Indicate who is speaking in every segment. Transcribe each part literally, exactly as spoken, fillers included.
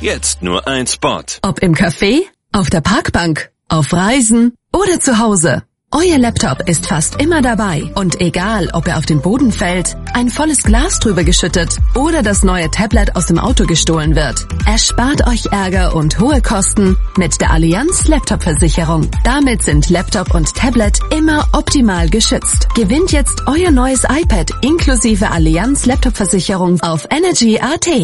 Speaker 1: Jetzt nur ein Spot.
Speaker 2: Ob im Café, auf der Parkbank, auf Reisen oder zu Hause. Euer Laptop ist fast immer dabei und egal, ob er auf den Boden fällt, ein volles Glas drüber geschüttet oder das neue Tablet aus dem Auto gestohlen wird. Erspart euch Ärger und hohe Kosten mit der Allianz Laptop-Versicherung. Damit sind Laptop und Tablet immer optimal geschützt. Gewinnt jetzt euer neues iPad inklusive Allianz Laptop-Versicherung auf Energy Punkt at.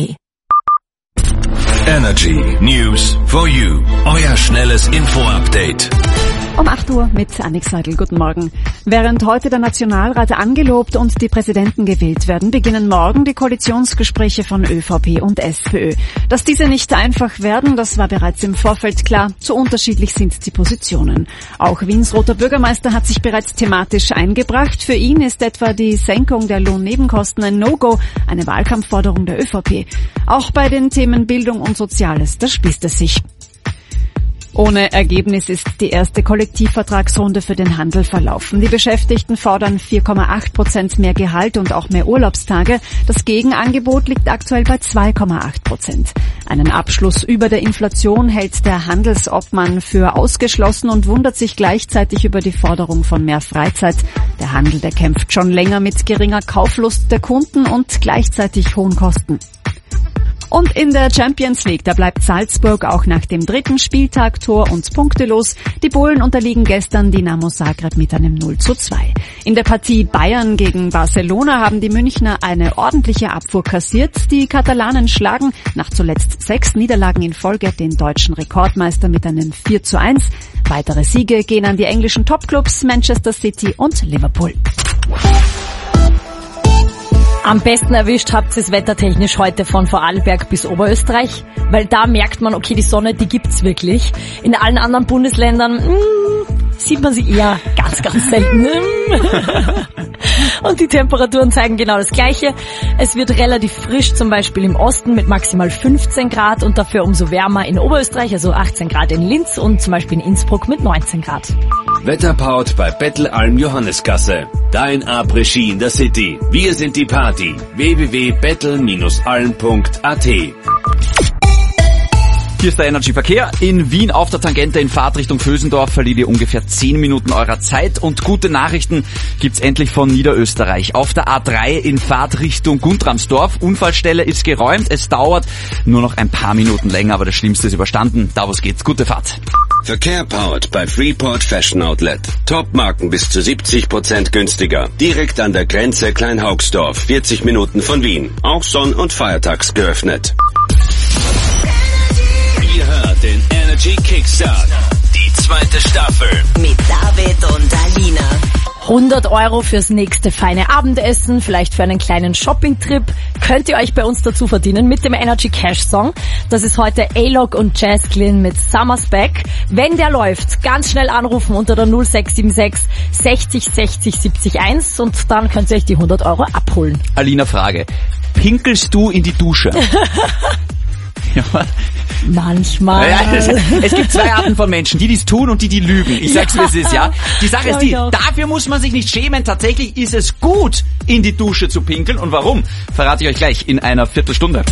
Speaker 1: Energy News for You. Euer schnelles Info-Update.
Speaker 3: Um acht Uhr mit Annik Seidel. Guten Morgen. Während heute der Nationalrat angelobt und die Präsidenten gewählt werden, beginnen morgen die Koalitionsgespräche von ÖVP und SPÖ. Dass diese nicht einfach werden, das war bereits im Vorfeld klar. So unterschiedlich sind die Positionen. Auch Wiens roter Bürgermeister hat sich bereits thematisch eingebracht. Für ihn ist etwa die Senkung der Lohnnebenkosten ein No-Go, eine Wahlkampfforderung der ÖVP. Auch bei den Themen Bildung und Soziales, da spießt es sich. Ohne Ergebnis ist die erste Kollektivvertragsrunde für den Handel verlaufen. Die Beschäftigten fordern vier Komma acht Prozent mehr Gehalt und auch mehr Urlaubstage. Das Gegenangebot liegt aktuell bei zwei Komma acht Prozent. Einen Abschluss über der Inflation hält der Handelsobmann für ausgeschlossen und wundert sich gleichzeitig über die Forderung von mehr Freizeit. Der Handel, der kämpft schon länger mit geringer Kauflust der Kunden und gleichzeitig hohen Kosten. Und in der Champions League, da bleibt Salzburg auch nach dem dritten Spieltag tor- und punktelos. Die Bullen unterliegen gestern Dinamo Zagreb mit einem null zu zwei. In der Partie Bayern gegen Barcelona haben die Münchner eine ordentliche Abfuhr kassiert. Die Katalanen schlagen nach zuletzt sechs Niederlagen in Folge den deutschen Rekordmeister mit einem vier zu eins. Weitere Siege gehen an die englischen Topclubs Manchester City und Liverpool.
Speaker 4: Am besten erwischt habt ihr es wettertechnisch heute von Vorarlberg bis Oberösterreich, weil da merkt man, okay, die Sonne, die gibt's wirklich. In allen anderen Bundesländern mh, sieht man sie eher ganz, ganz selten. Und die Temperaturen zeigen genau das Gleiche. Es wird relativ frisch, zum Beispiel im Osten mit maximal fünfzehn Grad und dafür umso wärmer in Oberösterreich, also achtzehn Grad in Linz und zum Beispiel in Innsbruck mit neunzehn Grad.
Speaker 1: Wetterpaut bei Bettelalm Johannesgasse. Dein Après-Ski in der City. Wir sind die Party. w w w punkt bettel Bindestrich alm punkt a t.
Speaker 5: Hier ist der Energy-Verkehr. In Wien auf der Tangente in Fahrtrichtung Vösendorf verliert ihr ungefähr zehn Minuten eurer Zeit. Und gute Nachrichten gibt's endlich von Niederösterreich. Auf der A drei in Fahrtrichtung Guntramsdorf. Unfallstelle ist geräumt. Es dauert nur noch ein paar Minuten länger, aber das Schlimmste ist überstanden. Davos geht's. Gute Fahrt.
Speaker 1: Verkehr powered bei Freeport Fashion Outlet. Top-Marken bis zu siebzig Prozent günstiger. Direkt an der Grenze Kleinhaugsdorf, vierzig Minuten von Wien. Auch sonn- und feiertags geöffnet. Ihr hört den Energy Kickstart. Die zweite Staffel.
Speaker 6: Mit David und Alina.
Speaker 4: hundert Euro fürs nächste feine Abendessen, vielleicht für einen kleinen Shoppingtrip, könnt ihr euch bei uns dazu verdienen mit dem Energy Cash Song. Das ist heute A-Log und Jazzglyn mit Summer's Back. Wenn der läuft, ganz schnell anrufen unter der null sechs sieben sechs sechzig sechzig siebzig eins und dann könnt ihr euch die hundert Euro abholen.
Speaker 5: Alina, Frage. Pinkelst du in die Dusche? Ja.
Speaker 4: Manchmal.
Speaker 5: Ja, es, es gibt zwei Arten von Menschen, die dies tun und die, die lügen. Ich sag's, wie es ist, ja. Die Sache ist die, dafür muss man sich nicht schämen. Tatsächlich ist es gut, in die Dusche zu pinkeln. Und warum? Verrate ich euch gleich in einer Viertelstunde.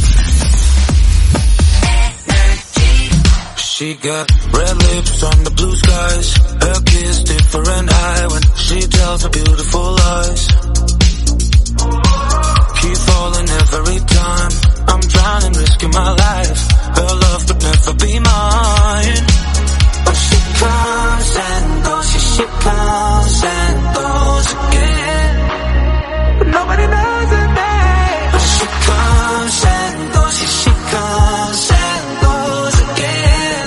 Speaker 7: She got red lips on the blue skies. Her kiss different high when she tells her beautiful lies. Keep falling every time. I'm drowning, risking my life. Her love could never be mine. But she comes and goes, yeah, she comes and goes again. But nobody knows her name. But she comes and goes, yeah, she comes and goes again.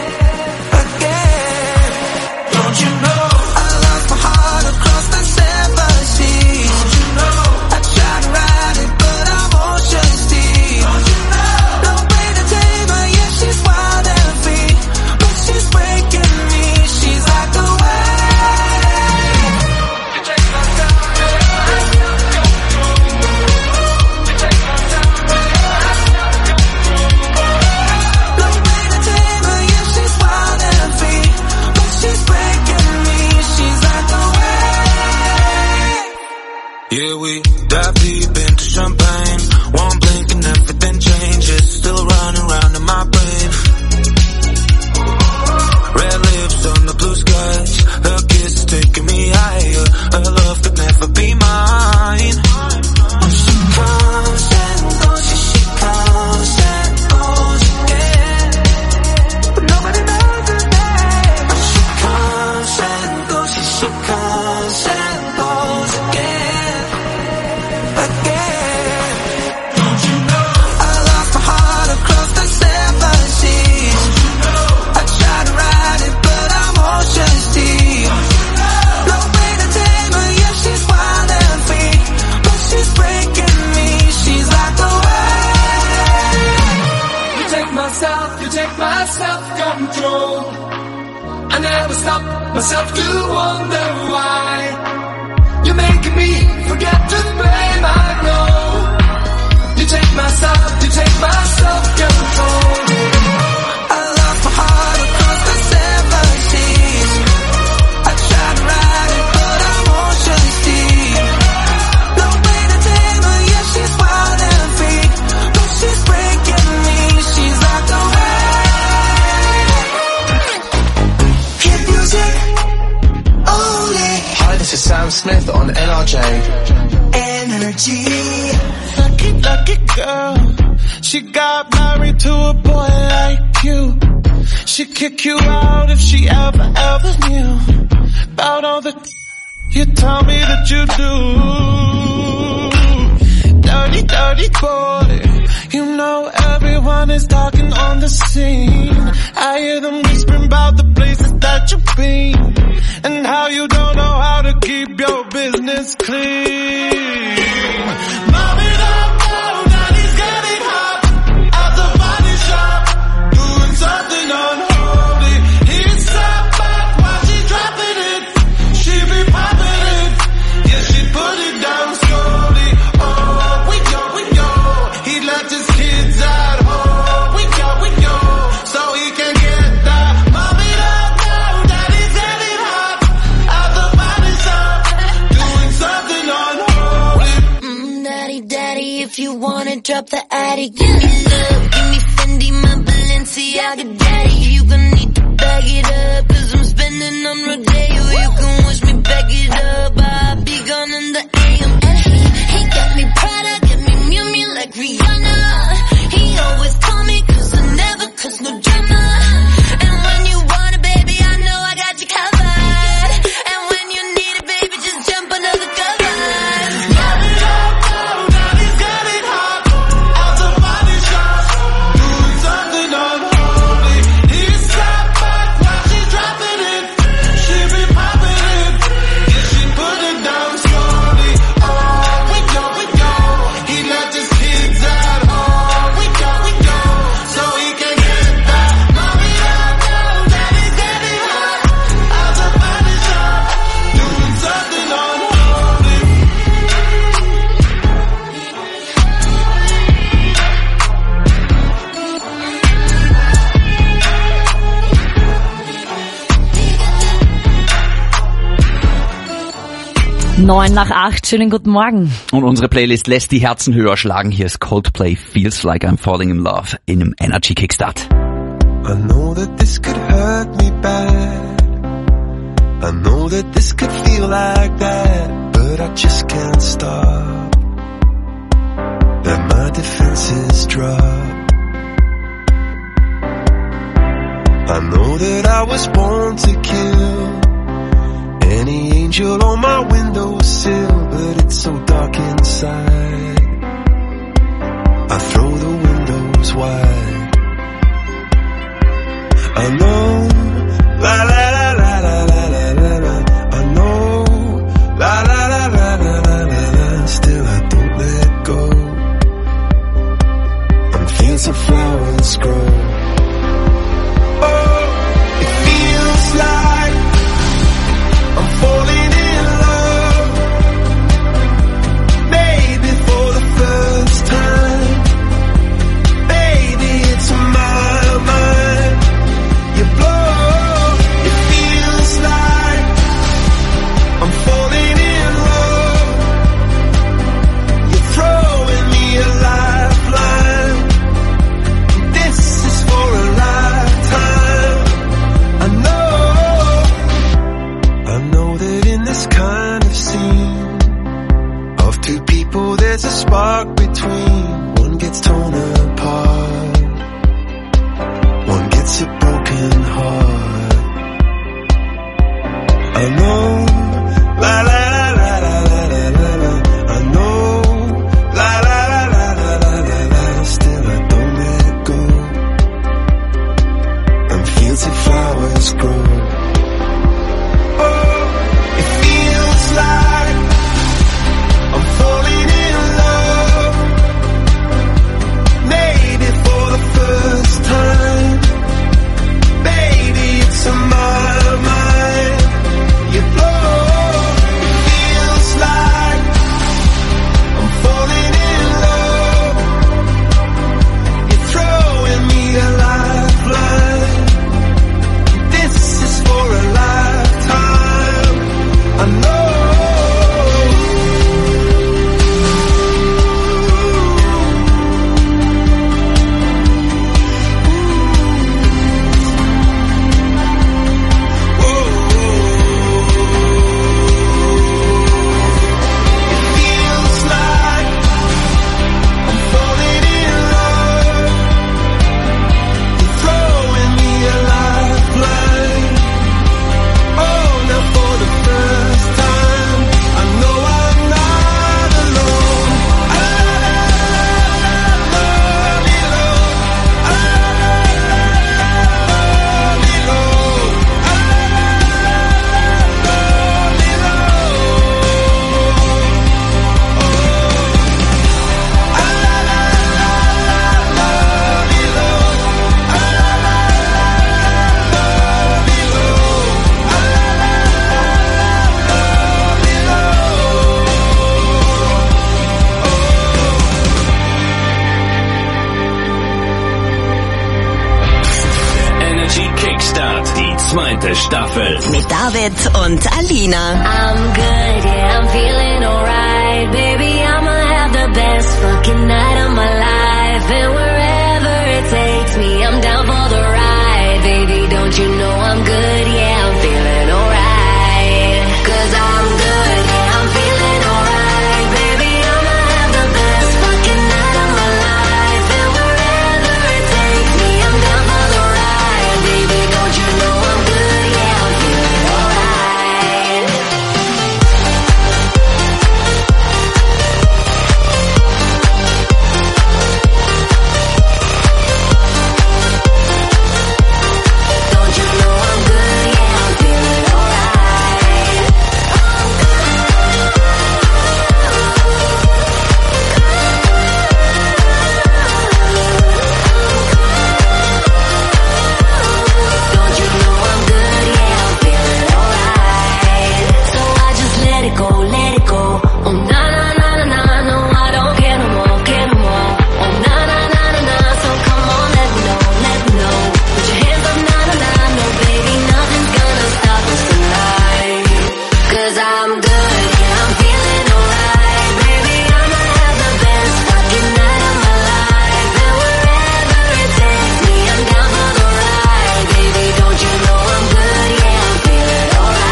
Speaker 7: Again. Don't you know I lost my heart across the seven seas? Don't you know I tried to ride it, but I'm ocean deep. Don't you know no way to tame her, yeah, she's wild and free, but she's breaking me. She's like a wave. You take my time, you take my time. No way to tame her, yeah, she's wild and free, but she's breaking me. She's like a wave. Yeah, we dive deep into champagne. One blink and everything changed. changes still running round in my brain. Red lips on the blue skies, her kiss taking me higher. Her love could never be mine. Oh, she comes and goes, yeah, she comes and goes again, but nobody knows her name. Oh, she comes and goes, yeah, she comes and goes again, again. Don't you know? I lost my heart across the seven seas. I tried to ride it, but I'm ocean's deep. No way to tame her, yeah, she's wild and free, but she's breaking me. She's like the wave.
Speaker 8: You take my self, you take my self-control. I never stop myself to wonder why. You're making me forget to blame, I know. You take my self, you take my self-control.
Speaker 7: I lost my heart across the seven seas. I tried to ride it, but I'm ocean's deep. No way to tame her, yeah, she's wild and free, but she's breaking me. She's like the wave. Hit music only.
Speaker 9: Hi, this is Sam Smith on N R J.
Speaker 7: Energy.
Speaker 8: Lucky, lucky girl. She got married to a boy like you. She'd kick you out if she ever, ever knew about all the you tell me that you do. Dirty, dirty boy. You know everyone is talking on the scene. I hear them whispering about the places that you've been and how you don't know how to keep your business clean. Mommy, don't know that he's getting hot at the body shop, doing something unholy. He's sat back while she's dropping it. She be popping it, yeah, she put it down slowly. Oh, we go, we go. He left his kids at home. We go, we go, so he can get that. Mommy, don't know that he's getting hot at the body shop, doing something unholy.
Speaker 6: Mm, daddy, daddy, if you wanna drop the attic, give me love, give me Fendi, my Balenciaga, daddy. You gon' need to bag it up, cause I'm spending on Rodeo. You can wish me back it up, I'll be gone in the A M. And he, he got me Prada, got me Miu Miu like Rihanna. He always call me cause I never cause no drama. And when you want it, baby, I know I got you covered. And when you need it, baby, just jump under the covers.
Speaker 8: Mommy, don't know that he's getting hot at the body shop, doing something unholy. He's sat back while she's dropping it. She be popping it, yeah, she put it down slowly. Oh, we go, we go. He left his kids at home. We go, we go, so he can get that. Mommy, don't know that he's getting hot at the body shop, doing something unholy.
Speaker 4: Neun nach acht, schönen guten Morgen.
Speaker 5: Und unsere Playlist lässt die Herzen höher schlagen. Hier ist Coldplay, Feels Like I'm Falling in Love in einem Energy Kickstart.
Speaker 10: I know that this could hurt me bad. I know that this could feel like that, but I just can't stop. Let my defenses drop. I know that I was born to kill any angel on my windowsill, but it's so dark inside. I throw the windows wide. I know, la la la la la la la la la. I know, la la la la la la la la. Still I don't let go. And fields of flowers grow. Oh, it feels like I'm falling in love. Maybe for the first time. Baby, it's my mind. You're a spark between. One gets torn apart, one gets a broken heart. I know, la la la la la la la la. I know, la la la la la la la la. Still I don't let go, and fields of flowers grow. Oh, it feels like I'm falling in love, maybe for the first time. Baby, it's on my mind. You blow. It feels like I'm falling in love. You're throwing me a lifeline. This is for a lifetime. I know.
Speaker 1: Zweite Staffel.
Speaker 2: Mit David und Alina.
Speaker 6: I'm good, yeah, I'm feeling alright. Baby, I'ma have the best fucking night of my life. And wherever it takes me, I'm down for the ride. Baby, don't you know I'm good, yeah, I'm feeling alright. Cause I'm good, yeah, I'm feeling alright. Baby, I'ma have the best fucking night of my life. And wherever it takes me, I'm down for the ride. Baby, don't you know I'm good, yeah, I'm feeling alright. Don't you know I'm good, yeah, I'm feeling alright. Don't you know I'm good, yeah, I'm feeling alright. So I just let it go, let it go. Oh na na na na na, no I don't care no more, care no more. Oh na na na na na, so come on, let me know, let me know. Put your hands up, na na na, no baby, nothing's gonna stop us tonight. Cause I'm good, yeah, I'm feeling alright. Baby, I'ma have the best fucking night of my life. And wherever it takes me, I'm down for the ride. Baby, don't you know I'm good, yeah, I'm feeling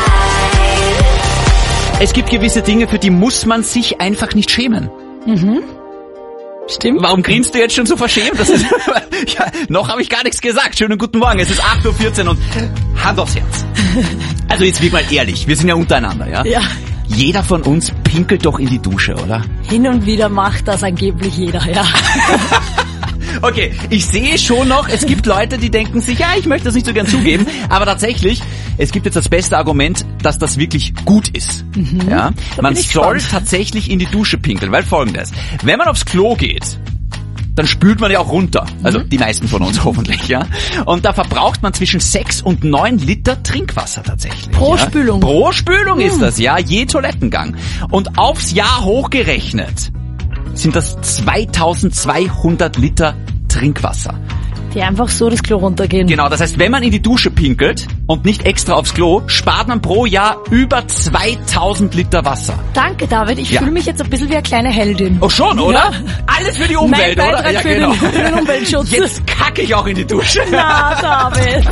Speaker 6: alright.
Speaker 5: Es gibt gewisse Dinge, für die muss man sich einfach nicht schämen.
Speaker 4: Stimmt.
Speaker 5: Warum grinst du jetzt schon so verschämt? Das ist, ja, noch habe ich gar nichts gesagt. Schönen guten Morgen, es ist acht Uhr vierzehn und Hand aufs Herz. Also jetzt wirklich mal ehrlich, wir sind ja untereinander, ja?
Speaker 4: Ja.
Speaker 5: Jeder von uns pinkelt doch in die Dusche, oder?
Speaker 4: Hin und wieder macht das angeblich jeder, ja.
Speaker 5: Okay, ich sehe schon noch, es gibt Leute, die denken sich, ja, ich möchte das nicht so gern zugeben, aber tatsächlich, es gibt jetzt das beste Argument, dass das wirklich gut ist. Ja? Man
Speaker 4: bin ich
Speaker 5: soll
Speaker 4: gespannt.
Speaker 5: tatsächlich in die Dusche pinkeln, weil Folgendes, wenn man aufs Klo geht, dann spült man ja auch runter. Also die meisten von uns hoffentlich, ja. Und da verbraucht man zwischen sechs und neun Liter Trinkwasser tatsächlich.
Speaker 4: Pro
Speaker 5: ja?
Speaker 4: Spülung.
Speaker 5: Pro Spülung ist das, ja, je Toilettengang. Und aufs Jahr hochgerechnet sind das zweitausendzweihundert Liter Trinkwasser.
Speaker 4: Die einfach so das Klo runtergehen.
Speaker 5: Genau, das heißt, wenn man in die Dusche pinkelt und nicht extra aufs Klo, spart man pro Jahr über zweitausend Liter Wasser.
Speaker 4: Danke, David. Ich
Speaker 5: Ja.
Speaker 4: fühle mich jetzt ein bisschen wie eine kleine Heldin.
Speaker 5: Oh schon, oder?
Speaker 4: Ja.
Speaker 5: Alles für die Umwelt,
Speaker 4: Mein
Speaker 5: oder?
Speaker 4: Beitrag
Speaker 5: Ja,
Speaker 4: für
Speaker 5: genau.
Speaker 4: den- für den Umweltschutz.
Speaker 5: Jetzt kacke ich auch in die Dusche.
Speaker 4: Na, David.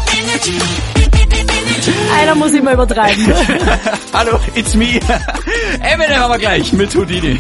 Speaker 4: Einer muss immer übertreiben.
Speaker 5: Hallo, it's me. Eminem haben wir gleich mit Houdini.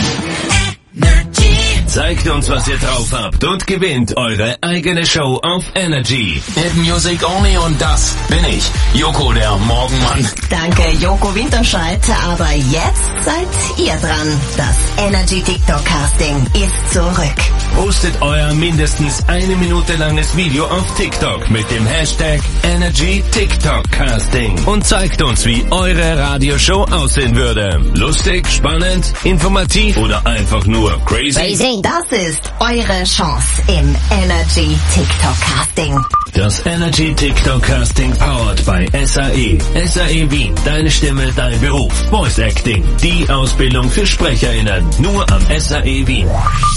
Speaker 1: Zeigt uns, was ihr drauf habt und gewinnt eure eigene Show auf Energy.
Speaker 9: Hit Music Only und das bin ich, Joko, der Morgenmann.
Speaker 11: Danke, Joko Winterscheid. Aber jetzt seid ihr dran. Das Energy TikTok Casting ist zurück.
Speaker 1: Postet euer mindestens eine Minute langes Video auf TikTok mit dem Hashtag Energy TikTok Casting und zeigt uns, wie eure Radioshow aussehen würde. Lustig, spannend, informativ oder einfach nur crazy?
Speaker 11: Crazy. Das ist eure Chance im Energy TikTok Casting.
Speaker 1: Das Energy TikTok Casting powered by S A E. S A E Wien, deine Stimme, dein Beruf. Voice Acting, die Ausbildung für SprecherInnen. Nur am S A E Wien.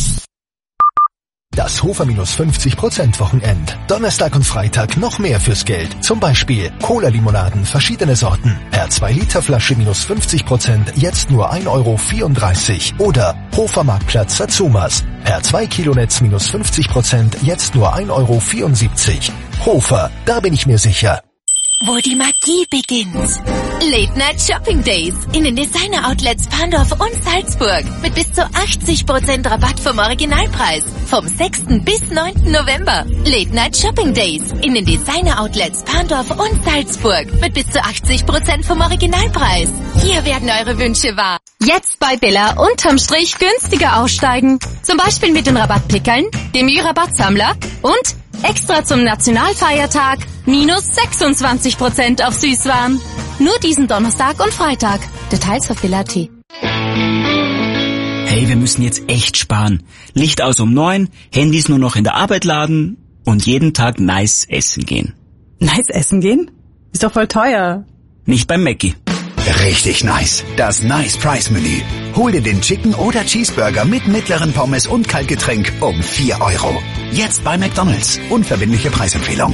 Speaker 12: Das Hofer minus fünfzig Prozent Wochenend. Donnerstag und Freitag noch mehr fürs Geld. Zum Beispiel Cola-Limonaden, verschiedene Sorten. Per zwei Liter Flasche minus fünfzig Prozent, jetzt nur ein Euro vierunddreißig. Oder Hofer Marktplatz Satsumas. Per zwei Kilo Netz minus fünfzig Prozent, jetzt nur ein Euro vierundsiebzig. Hofer, da bin ich mir sicher.
Speaker 2: Wo die Magie beginnt. Late Night Shopping Days in den Designer Outlets Pandorf und Salzburg mit bis zu achtzig Prozent Rabatt vom Originalpreis. Vom sechsten bis neunten November. Late Night Shopping Days in den Designer Outlets Pandorf und Salzburg mit bis zu achtzig Prozent vom Originalpreis. Hier werden eure Wünsche wahr.
Speaker 4: Jetzt bei Billa unterm Strich günstiger aussteigen. Zum Beispiel mit den Rabattpickeln, dem Ü-Rabattsammler und extra zum Nationalfeiertag minus sechsundzwanzig Prozent auf Süßwaren. Nur diesen Donnerstag und Freitag. Details auf Billa Punkt at.
Speaker 13: Hey, wir müssen jetzt echt sparen. Licht aus um neun, Handys nur noch in der Arbeit laden und jeden Tag nice essen gehen.
Speaker 3: Nice essen gehen? Ist doch voll teuer.
Speaker 13: Nicht beim Mackie.
Speaker 14: Richtig nice. Das Nice Price Menü. Hol dir den Chicken oder Cheeseburger mit mittleren Pommes und Kaltgetränk um vier Euro. Jetzt bei McDonald's. Unverbindliche Preisempfehlung.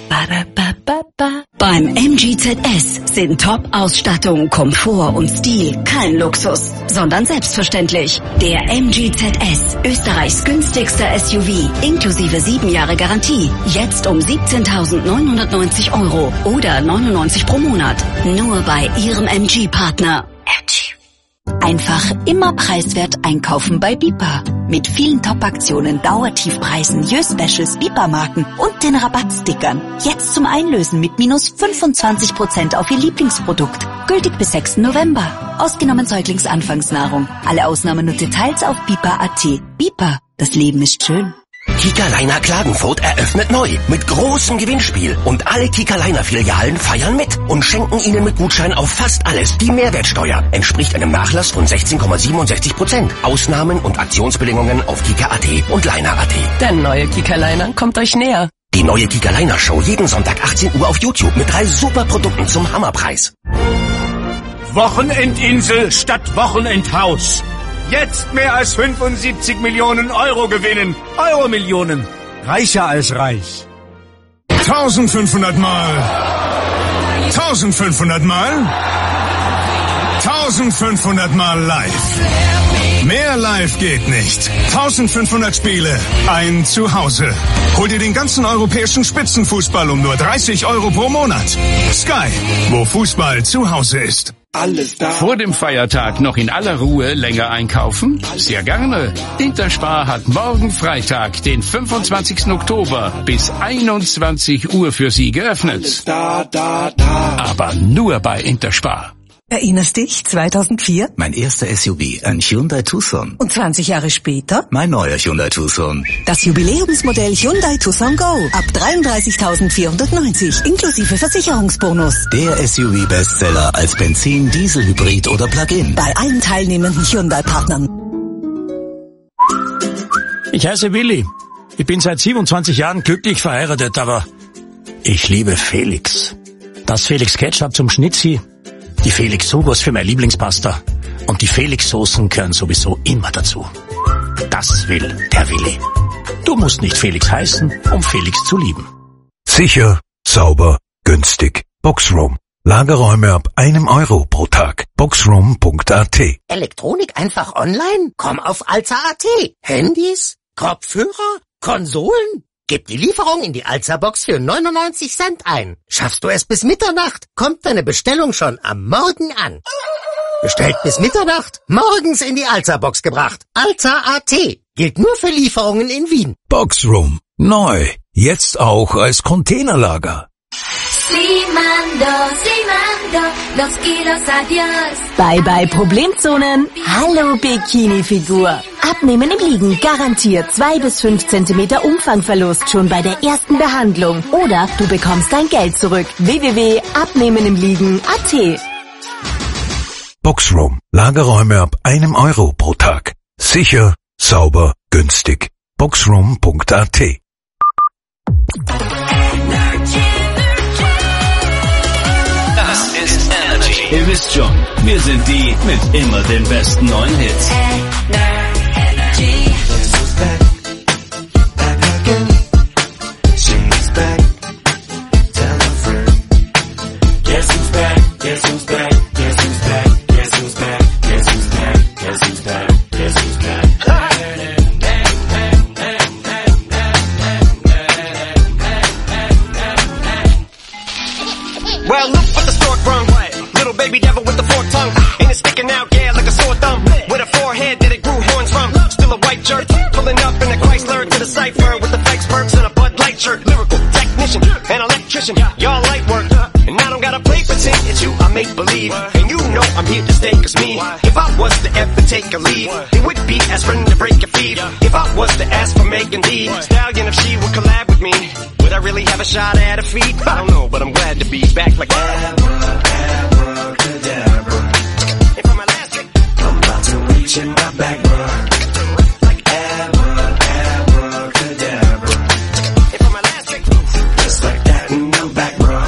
Speaker 2: Beim M G Z S sind Top-Ausstattung, Komfort und Stil kein Luxus, sondern selbstverständlich. Der M G Z S, Österreichs günstigster S U V, inklusive sieben Jahre Garantie. Jetzt um siebzehntausendneunhundertneunzig Euro oder neunundneunzig pro Monat. Nur bei Ihrem M G-Partner. M G. Einfach immer preiswert einkaufen bei Bipa. Mit vielen Top-Aktionen, Dauertiefpreisen, Jö-Specials, Bipa-Marken und den Rabattstickern. Jetzt zum Einlösen mit minus fünfundzwanzig Prozent auf Ihr Lieblingsprodukt. Gültig bis sechsten November. Ausgenommen Säuglingsanfangsnahrung. Alle Ausnahmen und Details auf bipa punkt at. Bipa, das Leben ist schön.
Speaker 15: Kika-Liner Klagenfurt eröffnet neu mit großem Gewinnspiel und alle Kika-Liner-Filialen feiern mit und schenken Ihnen mit Gutschein auf fast alles. Die Mehrwertsteuer entspricht einem Nachlass von sechzehn Komma siebenundsechzig Prozent. Ausnahmen und Aktionsbedingungen auf Kika punkt at und Liner punkt at.
Speaker 16: Der neue Kika-Liner kommt euch näher.
Speaker 15: Die neue Kika-Liner-Show jeden Sonntag achtzehn Uhr auf YouTube mit drei super Produkten zum Hammerpreis.
Speaker 17: Wochenendinsel statt Wochenendhaus. Jetzt mehr als fünfundsiebzig Millionen Euro gewinnen. Euro-Millionen. Reicher als reich.
Speaker 18: eintausendfünfhundert Mal. eintausendfünfhundert Mal. eintausendfünfhundert Mal live. Mehr live geht nicht. eintausendfünfhundert Spiele. Ein Zuhause. Hol dir den ganzen europäischen Spitzenfußball um nur dreißig Euro pro Monat. Sky, wo Fußball zu Hause ist.
Speaker 17: Alles da. Vor dem Feiertag noch in aller Ruhe länger einkaufen? Sehr gerne. Interspar hat morgen Freitag, den fünfundzwanzigsten Oktober bis einundzwanzig Uhr für Sie geöffnet. Da, da, da. Aber nur bei Interspar.
Speaker 19: Erinnerst dich, zweitausendvier?
Speaker 20: Mein erster S U V, ein Hyundai Tucson.
Speaker 19: Und zwanzig Jahre später?
Speaker 20: Mein neuer Hyundai Tucson.
Speaker 19: Das Jubiläumsmodell Hyundai Tucson Go. Ab dreiunddreißigtausendvierhundertneunzig, inklusive Versicherungsbonus.
Speaker 20: Der S U V-Bestseller als Benzin, Diesel, Hybrid oder Plug-in.
Speaker 19: Bei allen teilnehmenden Hyundai-Partnern.
Speaker 21: Ich heiße Willi. Ich bin seit siebenundzwanzig Jahren glücklich verheiratet, aber ich liebe Felix. Das Felix Ketchup zum Schnitzi, die Felix Sogos für meine Lieblingspasta und die Felix Soßen gehören sowieso immer dazu. Das will der Willi. Du musst nicht Felix heißen, um Felix zu lieben.
Speaker 12: Sicher, sauber, günstig. Boxroom. Lagerräume ab einem Euro pro Tag. boxroom punkt at.
Speaker 22: Elektronik einfach online? Komm auf alza punkt at. Handys? Kopfhörer? Konsolen? Gib die Lieferung in die Alza-Box für neunundneunzig Cent ein. Schaffst du es bis Mitternacht, kommt deine Bestellung schon am Morgen an. Bestellt bis Mitternacht, morgens in die Alza-Box gebracht. Alza A T. Gilt nur für Lieferungen in Wien.
Speaker 7: Boxroom. Neu. Jetzt auch als Containerlager.
Speaker 6: Simando, Simando, los kilos adios.
Speaker 2: Bye bye Problemzonen. Hallo Bikini-Figur. Abnehmen im Liegen garantiert zwei bis fünf Zentimeter Umfangverlust schon bei der ersten Behandlung. Oder du bekommst dein Geld zurück. w w w punkt abnehmen im liegen punkt a t.
Speaker 7: Boxroom. Lagerräume ab einem Euro pro Tag. Sicher, sauber, günstig. Boxroom punkt a t.
Speaker 1: Das ist Energy. Ihr wisst schon, wir sind die mit immer den besten neuen Hits.
Speaker 8: Well, look what the stork brung. Little baby devil with the forked tongue. And it's sticking out, yeah, like a sore thumb. With a forehead that it grew horns from. Still a white shirt, pulling up in a Chrysler to the cipher with the fake spurts and a Bud Light shirt. Lyrical technician, an electrician, y'all light work. And I don't gotta play pretend, it's you I make believe. And you know I'm here to stay, cause me, if I was to ever take a lead, it would be aspirin to break your feet. If I was to ask for Megan Thee Stallion, if she would collab with me, would I really have a shot at her feet? I don't know, but I'm glad to be back like abracadabra. And for my last trick, I'm about to reach in my back, bruh. Like abra, abracadabra. And for my last trick, just like that, and I'm back, bruh.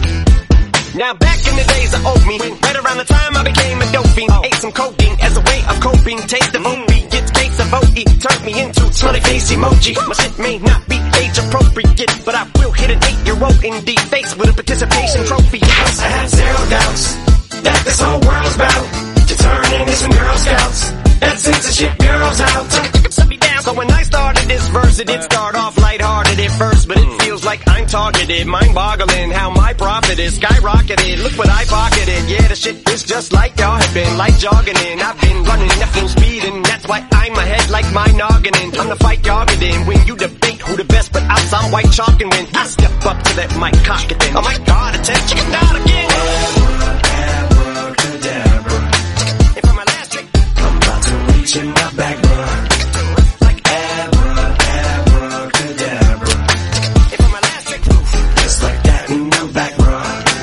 Speaker 8: Now back in the days of old me, right around the time I became a dope fiend, ate some codeine as a way of coping. Taste of opiates, gates of O E turned me into smiley face emoji. My shit may not be age appropriate, but I will hit an eight-year-old in the face with a participation trophy. Yes, I have zero doubts that this whole world's about to turn into some Girl Scouts. That censorship girls out. Set me down. So when I started this verse, it did start off lighthearted at first, but it feels like I'm targeted. Mind-boggling how my profit is skyrocketed. Look what I pocketed. Yeah, the shit is just like y'all have been, like jogging in. I've been running at full speed, and that's why I'm ahead like my noggin in. I'm the fight y'all get in. When you debate who the best, but outs I'm white chalk, and when I step up to that mic, cock it then. Oh my God, attention, chicken out again. Abracadabra. And for my last trick, I'm about to reach in my back, bruh. Like abra, abracadabra. And for my last trick, just like that, and I'm back, bruh.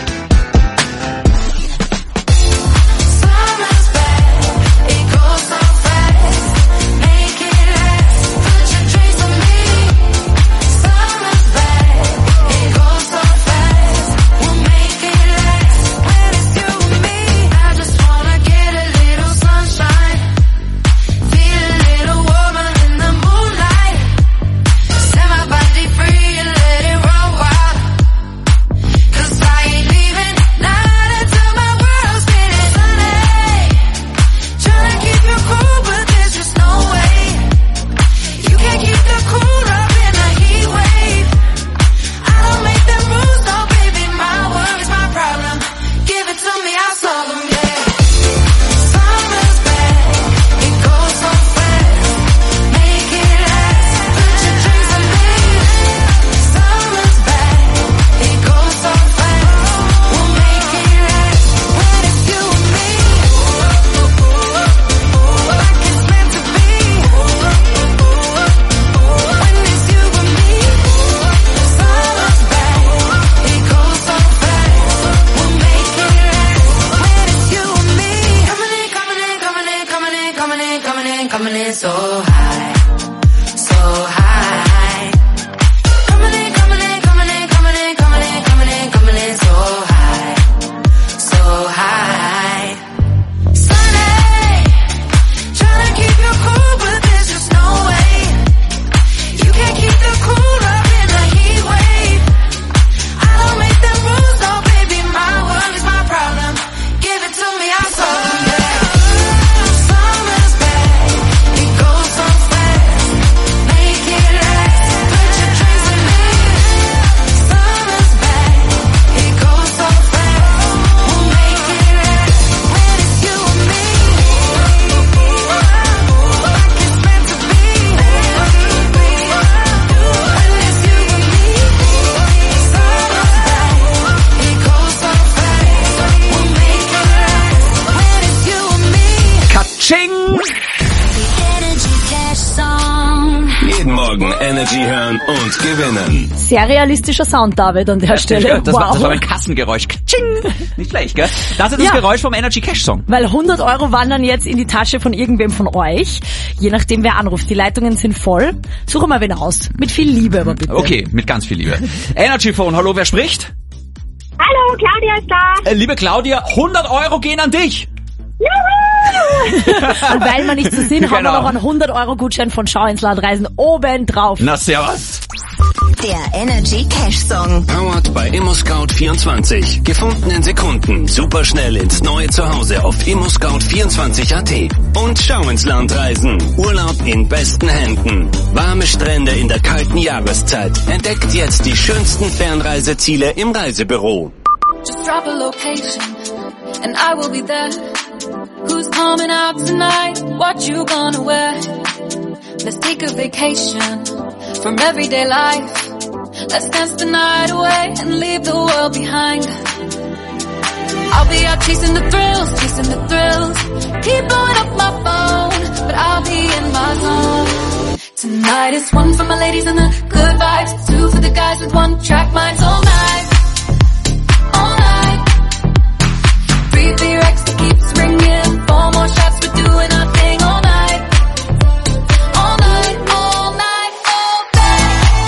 Speaker 6: Summer's back, it goes so fast. Make it last, put your dreams on me. Summer's back, it goes so fast. We'll make it last when it's you and me. I just wanna get a little sunshine, feel a little warmer in the moonlight. Set my body free and let it run wild. Cause I ain't leaving not until my world's spinning. Sunny, tryna keep you cool, but there's just no way. You can't keep the cool up in a heat wave. I don't make the rules, no baby, my worries, my problem. Give it to me, I'll solve them, yeah. Summer's back, it goes so fast. Make it last, put your dreams on me. Summer's back, it goes so fast. We'll make it last when it's you and me. Like it's meant to be. When it's you and me. Summer's back, it goes so fast. We'll make it last when it's you and me. Coming in, coming in, coming in, coming in, coming in, coming in, coming in so high, so high. Coming in, coming in, coming in, coming in, coming in, coming in, coming in so high, so high. Sunny, tryna keep you cool, but there's just no way. You can't keep the cool up in a heat wave. I don't make the rules, no baby, my worries, my problem. Give it to me, I'll solve them, yeah. Summer's back, it goes so fast.
Speaker 13: Katsching!
Speaker 1: Jeden Morgen Energy hören und gewinnen.
Speaker 4: Sehr realistischer Sound, David, an der Stelle.
Speaker 13: Das,
Speaker 4: wow.
Speaker 13: war, das war ein Kassengeräusch. Katsching! Nicht schlecht, gell? Das ist das ja. Geräusch vom Energy Cash Song.
Speaker 4: Weil hundert Euro wandern jetzt in die Tasche von irgendwem von euch. Je nachdem, wer anruft. Die Leitungen sind voll. Suche mal wen aus. Mit viel Liebe, aber bitte.
Speaker 13: Okay, mit ganz viel Liebe. Energy Phone, hallo, wer spricht?
Speaker 5: Hallo, Claudia ist da.
Speaker 13: Äh, liebe Claudia, hundert Euro gehen an dich.
Speaker 4: Und weil wir nicht so sind, genau. haben wir noch einen hundert Euro Gutschein von Schau ins Land Reisen oben drauf.
Speaker 13: Na, servus.
Speaker 11: Der Energy Cash Song.
Speaker 1: Powered bei ImmoScout vierundzwanzig. Gefunden in Sekunden. Superschnell ins neue Zuhause auf ImmoScout vierundzwanzig Punkt at. Und Schau ins Land Reisen. Urlaub in besten Händen. Warme Strände in der kalten Jahreszeit. Entdeckt jetzt die schönsten Fernreiseziele im Reisebüro.
Speaker 10: Just drop a location and I will be there. Who's coming out tonight? What you gonna wear? Let's take a vacation from everyday life. Let's dance the night away and leave the world behind. I'll be out chasing the thrills, chasing the thrills. Keep blowing up my phone, but I'll be in my zone. Tonight is one for my ladies and the good vibes, two for the guys with one track minds all night. All night. Three for your ex that keeps ringing. Four more shots, we're doing our thing all night. All night, all night, all day.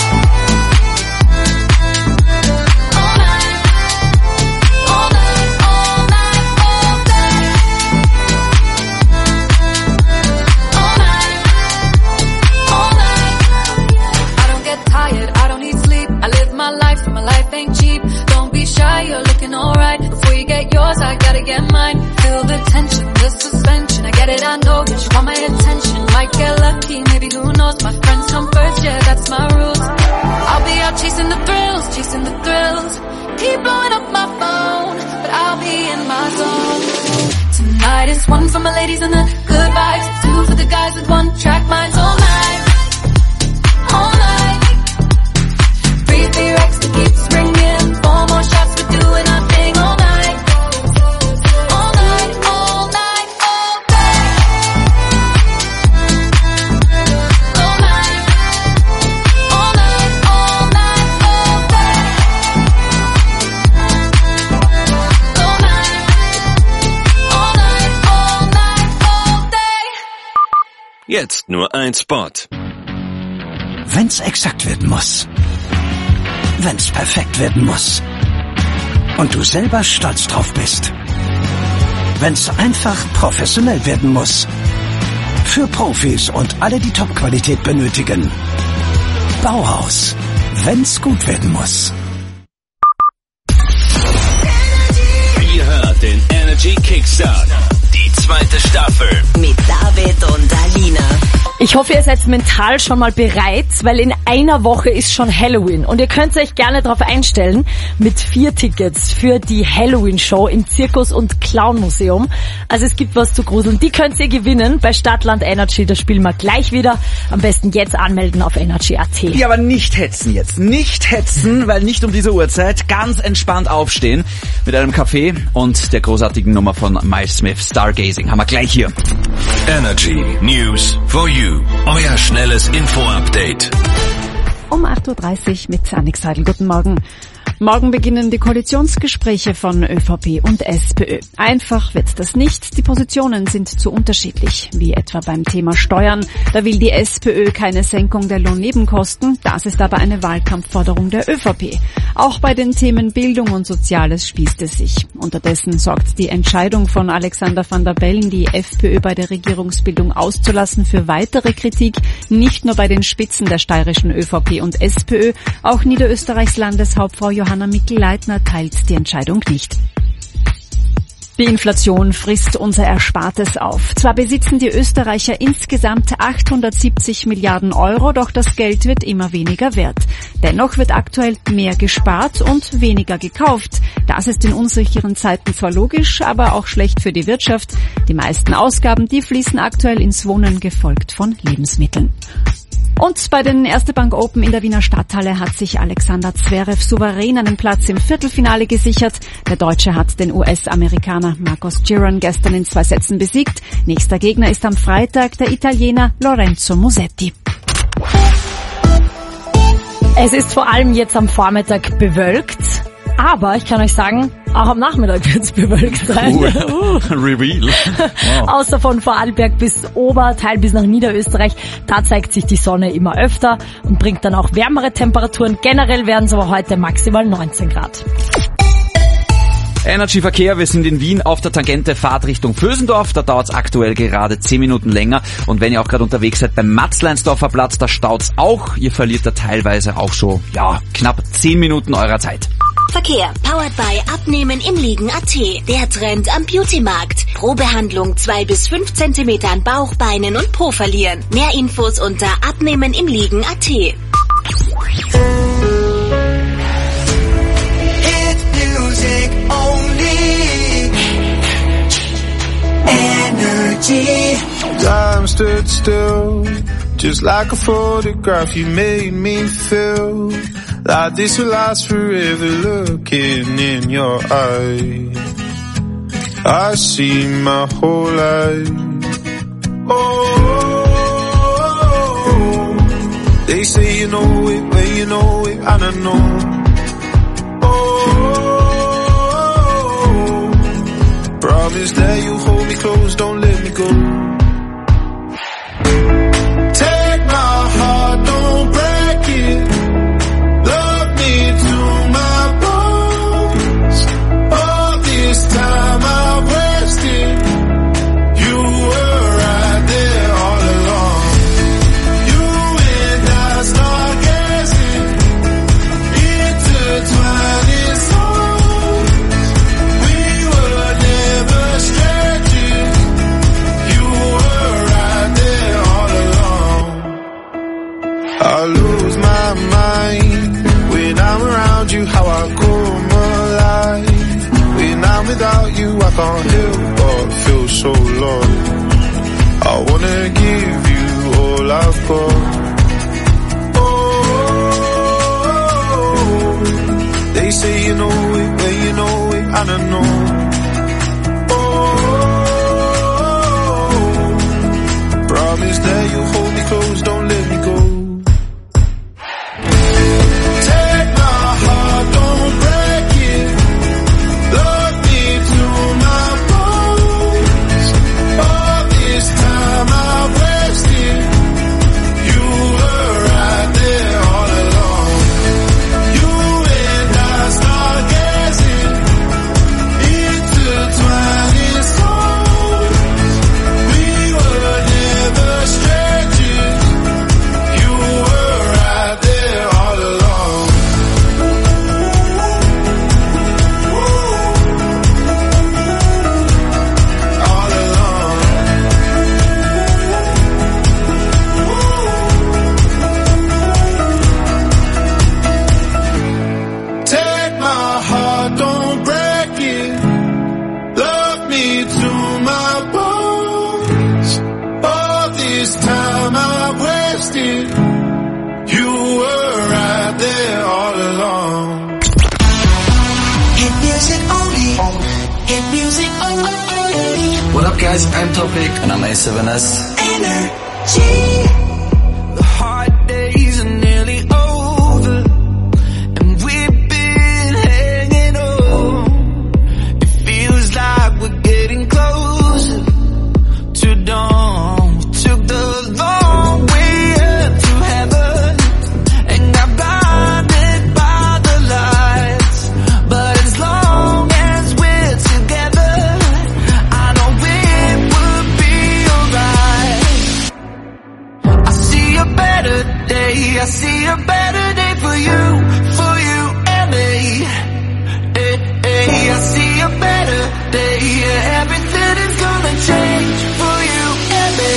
Speaker 10: All night. All night, all night, all day. All night. All night. I don't get tired, I don't need sleep. I live my life, so my life ain't cheap. Don't be shy, you're looking alright. Before you get yours, I gotta get mine. Feel the tension, the suspension. I get it, I know that you want my attention. Might get lucky, maybe who knows. My friends come first, yeah, that's my rules. I'll be out chasing the thrills, chasing the thrills. Keep blowing up my phone, but I'll be in my zone. Tonight is one for my ladies and the good vibes, two for the guys with one track minds all night. All night. Three for your ex that keeps ringing. Four more shots, we're doing our thing all night. All night, all night, all day. All night. All night, all night, all day. All night. All night, all night, all day.
Speaker 1: Jetzt nur ein Spot.
Speaker 23: Wenn's exakt werden muss. Wenn's perfekt werden muss. Und du selber stolz drauf bist. Wenn's einfach professionell werden muss. Für Profis und alle, die Top-Qualität benötigen. Bauhaus. Wenn's gut werden muss.
Speaker 1: Ihr hört den Energy Kickstart. Die zweite Staffel.
Speaker 11: Mit David und Alina.
Speaker 4: Ich hoffe, ihr seid mental schon mal bereit, weil in einer Woche ist schon Halloween. Und ihr könnt euch gerne darauf einstellen mit vier Tickets für die Halloween-Show im Zirkus- und Clown-Museum. Also es gibt was zu gruseln. Die könnt ihr gewinnen bei Stadtland Energy. Das spielen wir gleich wieder. Am besten jetzt anmelden auf energy punkt at.
Speaker 13: Ja, aber nicht hetzen jetzt. Nicht hetzen, weil nicht um diese Uhrzeit. Ganz entspannt aufstehen mit einem Kaffee und der großartigen Nummer von Miles Smith, Stargazing. Haben wir gleich hier.
Speaker 1: Energy News for you. Euer schnelles Info-Update.
Speaker 3: Um acht Uhr dreißig mit Annik Seidel. Guten Morgen. Morgen beginnen die Koalitionsgespräche von ÖVP und SPÖ. Einfach wird das nicht. Die Positionen sind zu unterschiedlich, wie etwa beim Thema Steuern. Da will die SPÖ keine Senkung der Lohnnebenkosten. Das ist aber eine Wahlkampfforderung der ÖVP. Auch bei den Themen Bildung und Soziales spießt es sich. Unterdessen sorgt die Entscheidung von Alexander Van der Bellen, die FPÖ bei der Regierungsbildung auszulassen, für weitere Kritik. Nicht nur bei den Spitzen der steirischen ÖVP und SPÖ. Auch Niederösterreichs Landeshauptfrau Johanna Mikl-Leitner teilt die Entscheidung nicht. Die Inflation frisst unser Erspartes auf. Zwar besitzen die Österreicher insgesamt achthundertsiebzig Milliarden Euro, doch das Geld wird immer weniger wert. Dennoch wird aktuell mehr gespart und weniger gekauft. Das ist in unsicheren Zeiten zwar logisch, aber auch schlecht für die Wirtschaft. Die meisten Ausgaben, die fließen aktuell ins Wohnen, gefolgt von Lebensmitteln. Und bei den Erste Bank Open in der Wiener Stadthalle hat sich Alexander Zverev souverän einen Platz im Viertelfinale gesichert. Der Deutsche hat den U S-Amerikaner Marcos Giron gestern in zwei Sätzen besiegt. Nächster Gegner ist am Freitag der Italiener Lorenzo Musetti.
Speaker 4: Es ist vor allem jetzt am Vormittag bewölkt, aber ich kann euch sagen, auch am Nachmittag wird es bewölkt sein.
Speaker 13: Uh, Reveal. Wow.
Speaker 4: Außer von Vorarlberg bis Oberteil bis nach Niederösterreich, da zeigt sich die Sonne immer öfter und bringt dann auch wärmere Temperaturen. Generell werden es aber heute maximal neunzehn Grad.
Speaker 13: Energy Verkehr, wir sind in Wien auf der Tangente Fahrt Richtung Vösendorf, da dauert es aktuell gerade zehn Minuten länger und wenn ihr auch gerade unterwegs seid beim Matzleinsdorfer Platz, da staut's auch, ihr verliert da teilweise auch schon, ja, knapp zehn Minuten eurer Zeit.
Speaker 11: Verkehr, powered by Abnehmen im Liegen Punkt at, der Trend am Beautymarkt. Pro Behandlung zwei bis fünf Zentimeter an Bauch, Beinen und Po verlieren. Mehr Infos unter Abnehmen im Liegen Punkt at.
Speaker 9: Time stood still, just like a photograph. You made me feel like this will last forever. Looking in your eyes, I see my whole life. Oh, they say you know it, but you know it, and I know. Oh, promise that you hold me close, don't let me go. Take my heart, don't break it. Love me to my bones. All this time I've wasted. You were right there all along. You and I start gazing, intertwining souls. We were never strangers. You were right there all along. I lose my mind when I'm around you, how I come alive. When I'm without you, I can't help but feel so lost. I wanna give you all I've got. Oh, they say you know it, but you know it, and I know. Oh, promise that you hold me close, don't let me go. Take my heart, don't break it. Love me to my bones. All this time I've wasted. You were right there all along. You and I start gazing, intertwining souls. We were never strangers. You were right there all along. All along. Take my heart, don't break it. Love me to my bones. All this time I've wasted. You were right there all along.
Speaker 8: Hit music only. Hit music only. What up, guys? I'm Topic. And I'm A seven S. Energy. The hard days are nearly over. And we've been hanging on. It feels like we're getting closer to dawn. We took the long way up to heaven. And got blinded by the lights. But as long as we're together, I know it would be alright. I see a better day, I see a better day for you, for you and me. Eh, eh, I see a better day, yeah, everything is gonna change for you and me.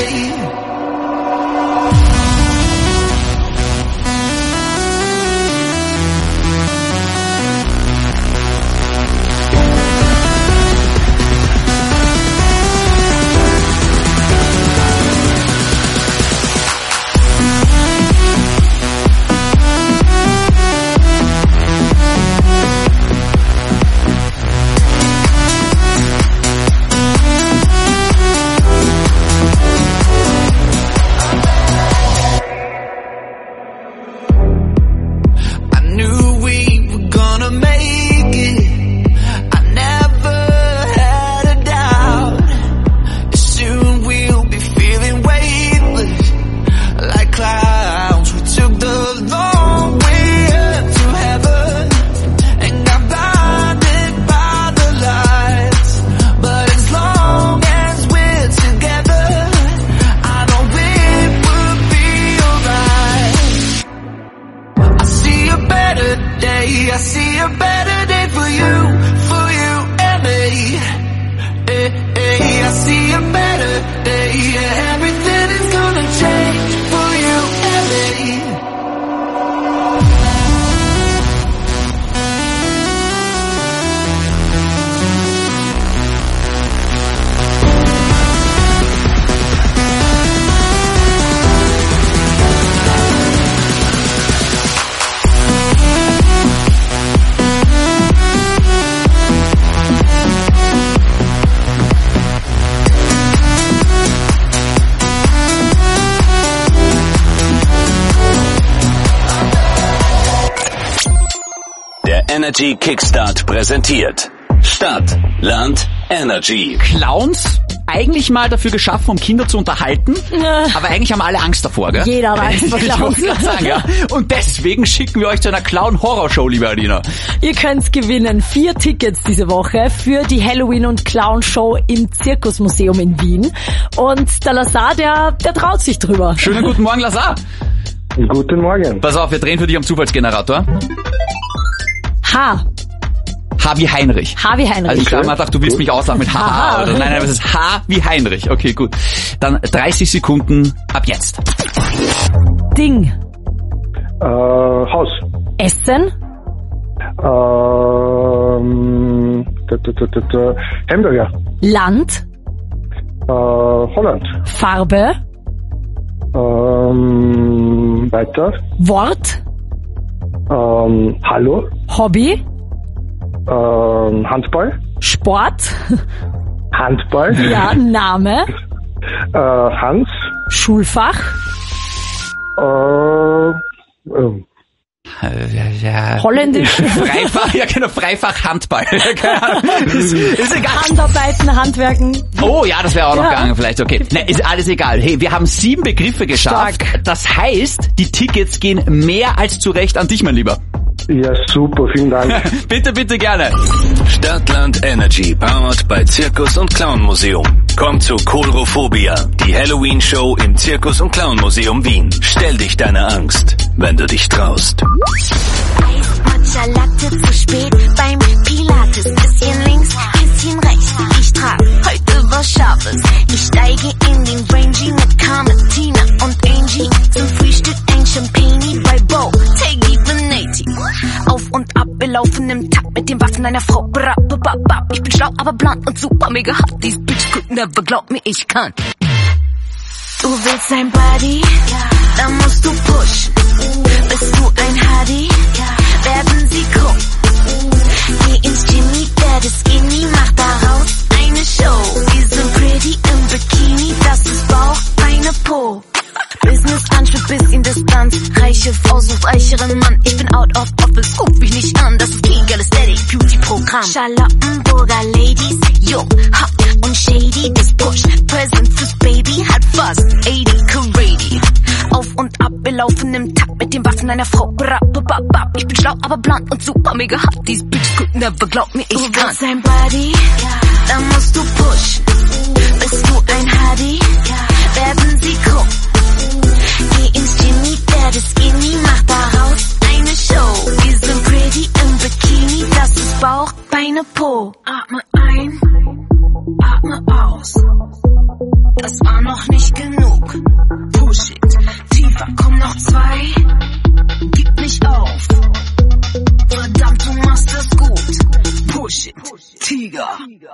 Speaker 1: Energy Kickstart präsentiert. Stadt, Land, Energy.
Speaker 13: Clowns, eigentlich mal dafür geschaffen, um Kinder zu unterhalten, ja. aber eigentlich haben alle Angst davor, gell?
Speaker 4: Jeder hat Angst vor Clowns.
Speaker 13: Ich wollte sagen, ja. Und deswegen schicken wir euch zu einer Clown-Horror-Show, liebe Alina.
Speaker 4: Ihr könnt gewinnen vier Tickets diese Woche für die Halloween- und Clown-Show im Zirkusmuseum in Wien. Und der Lazar, der, der traut sich drüber.
Speaker 13: Schönen guten Morgen, Lazar.
Speaker 14: Guten Morgen.
Speaker 13: Pass auf, wir drehen für dich am Zufallsgenerator.
Speaker 4: H.
Speaker 13: H wie Heinrich.
Speaker 4: H wie Heinrich.
Speaker 13: Also ich habe mal gedacht, du willst mich auslachen mit Haha. Oder nein, nein, es ist H wie Heinrich. Okay, gut. Dann dreißig Sekunden ab jetzt.
Speaker 4: Ding.
Speaker 14: Äh, Haus.
Speaker 4: Essen.
Speaker 14: Ähm, da, da, da, da, da. Hamburger.
Speaker 4: Land.
Speaker 14: Äh, Holland.
Speaker 4: Farbe.
Speaker 14: Ähm, weiter.
Speaker 4: Wort.
Speaker 14: Ähm, Hallo.
Speaker 4: Hobby.
Speaker 14: Ähm, Handball.
Speaker 4: Sport.
Speaker 14: Handball.
Speaker 4: Ja, Name.
Speaker 14: Äh, Hans.
Speaker 4: Schulfach.
Speaker 14: Äh, ähm.
Speaker 13: Ja, ja.
Speaker 4: Holländisch.
Speaker 13: Freifach, ja genau, Freifach Handball. Keine Ahnung. Ist, ist egal.
Speaker 4: Handarbeiten, Handwerken.
Speaker 13: Oh ja, das wäre auch noch
Speaker 4: ja.
Speaker 13: gegangen vielleicht, okay. Ne, ist alles egal. Hey, wir haben sieben Begriffe geschafft.
Speaker 4: Stark.
Speaker 13: Das heißt, die Tickets gehen mehr als zurecht an dich, mein Lieber.
Speaker 14: Ja, super, vielen Dank.
Speaker 13: Bitte, bitte gerne.
Speaker 1: Stadtland Energy, powered bei Zirkus- und Clown-Museum. Komm zu Coulrophobia, die Halloween-Show im Zirkus- und Clown-Museum Wien. Stell dich deiner Angst, wenn du dich traust.
Speaker 11: Eis, Matcha, Latte, zu spät beim Pilates. Bisschen links, bisschen rechts, ich trag heute was Scharfes. Ich steige in den Rangy mit Carmen, Tina und Angie. Zum Frühstück ein Champagne bei Bo, Teggy Benati. Auf und ab, wir laufen im Takt mit den Waffen einer Frau. Bra, ba, ba, ba. Ich bin schlau, aber blond und super mega hot. These bitch could never, glaub mir, ich kann. Du willst ein Buddy? Ja. Dann musst du pushen. Bist du ein Huddy? Ja. Werden sie gucken. Geh ins Jimmy, werde skinny, mach daraus eine Show. Wir sind pretty im Bikini, das ist Bauch, Beine, Po. Business Lunch mit bisschen Distanz. Reiche Frau sucht reicheren Mann. Ich bin out of office, ruf mich nicht an. Das ist kein Aesthetic Beauty Programm. Charlottenburger Ladies, yo, hot und shady. Das Push, Present fürs Baby, hat fast achtzig Carady. Auf und ab, wir laufen im Takt mit den Waffen einer Frau. Bra, ba, ba, ba. Ich bin schlau, aber blond und super mega hot. These bitch could never, glaub mir, ich du kann. Du willst ein Buddy? Ja. Dann musst du pushen. Bist du ein Huddy? Ja. Werden sie gucken. Geh ins Jimmy, werde skinny, mach daraus eine Show. Wir sind pretty im Bikini, das ist Bauch, Beine, Po. Atme ein, atme aus. Das war noch nicht genug. Push it, tiefer, komm noch zwei. Gib nicht auf. Verdammt, du machst das gut. Push it, Tiger.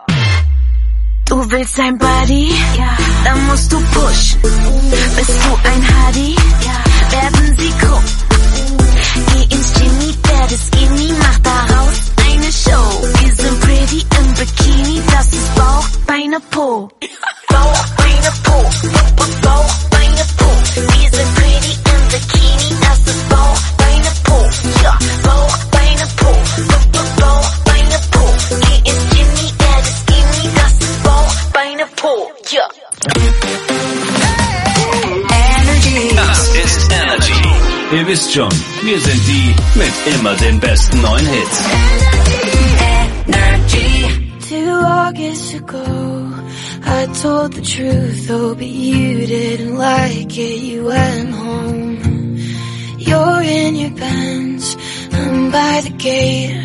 Speaker 11: Du willst ein Buddy? Ja. Dann musst du pushen. Bist du ein Huddy? Ja. Werden sie gucken. Geh ins Jimmy, werde skinny, mach daraus eine Show. Wir sind pretty im Bikini, das ist Bauch, Beine, Po. Bauch, Beine, Po. Bauch, Beine, Po. Wir sind pretty im Bikini, das ist Bauch, Beine, Po. Ja, Bauch, Beine, Po. Bauch, Beine, Po. Geh ins Jimmy, werde skinny, das ist Bauch, Beine, Po. Ja.
Speaker 1: Das ist Energy. Ihr wisst schon, wir sind die mit immer den besten neuen Hits.
Speaker 6: Energy. Two August ago, I told the truth, oh, but you didn't like it, you went home. You're in your Benz, I'm by the gate.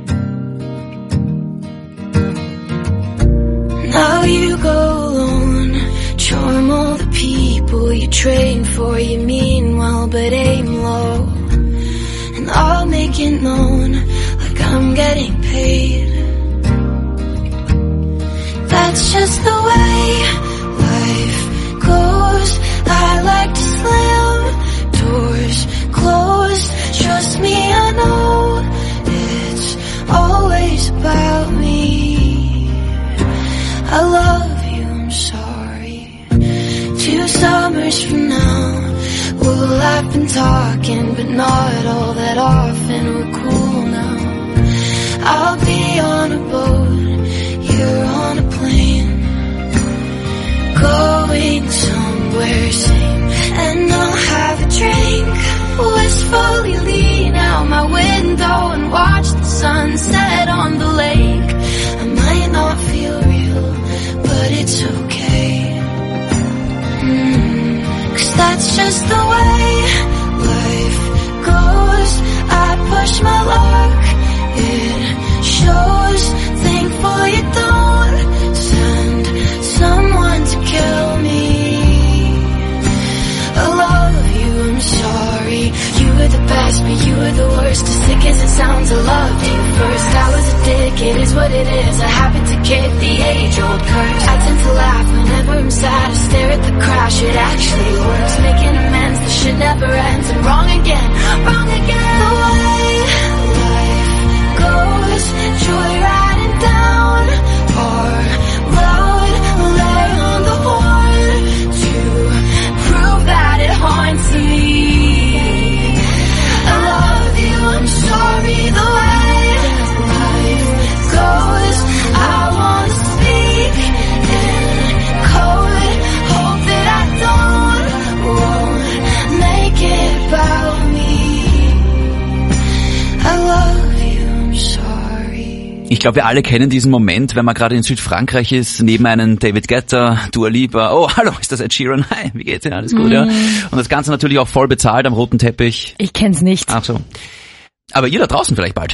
Speaker 6: Now you go alone, charm all the people you train for, you mean well but aim low. And I'll make it known, like I'm getting paid. That's just the way life goes. I like to slam doors closed. Trust me, I know it's always about me. I love you, I'm sorry. Two summers from now, we'll laugh and talking, but not all that often. We're cool now. I'll be on a boat, you're on a plane, going somewhere same, and I'll have a drink, wistfully lean out my window and watch the sunset on the lake. I might not feel real, but it's okay, mm, 'cause that's just the way life goes. I push my luck, it shows. Thankful you don't send someone to kill me. I love you, I'm sorry. You were the best, but you were the worst. As sick as it sounds, I loved you first. I was a dick, it is what it is. I happen to get the age-old curse. I tend to laugh whenever I'm sad. I stare at the crash, it actually works. Making amends, the shit never ends. I'm wrong again, wrong again. The way life goes, joyriding down our road. Lay on the horn to prove that it haunts me. I love you, I'm sorry. The way life goes, I wanna speak in code. Hope that I don't, won't make it about me. I love you, I'm sorry.
Speaker 13: Ich glaube, wir alle kennen diesen Moment, wenn man gerade in Südfrankreich ist, neben einem David Guetta, Dua Lipa. Oh, hallo, ist das Ed Sheeran? Hi, wie geht's Ihnen? Alles gut, mm. ja? Und das Ganze natürlich auch voll bezahlt am roten Teppich.
Speaker 4: Ich kenn's nicht.
Speaker 13: Ach so. Aber ihr da draußen vielleicht bald.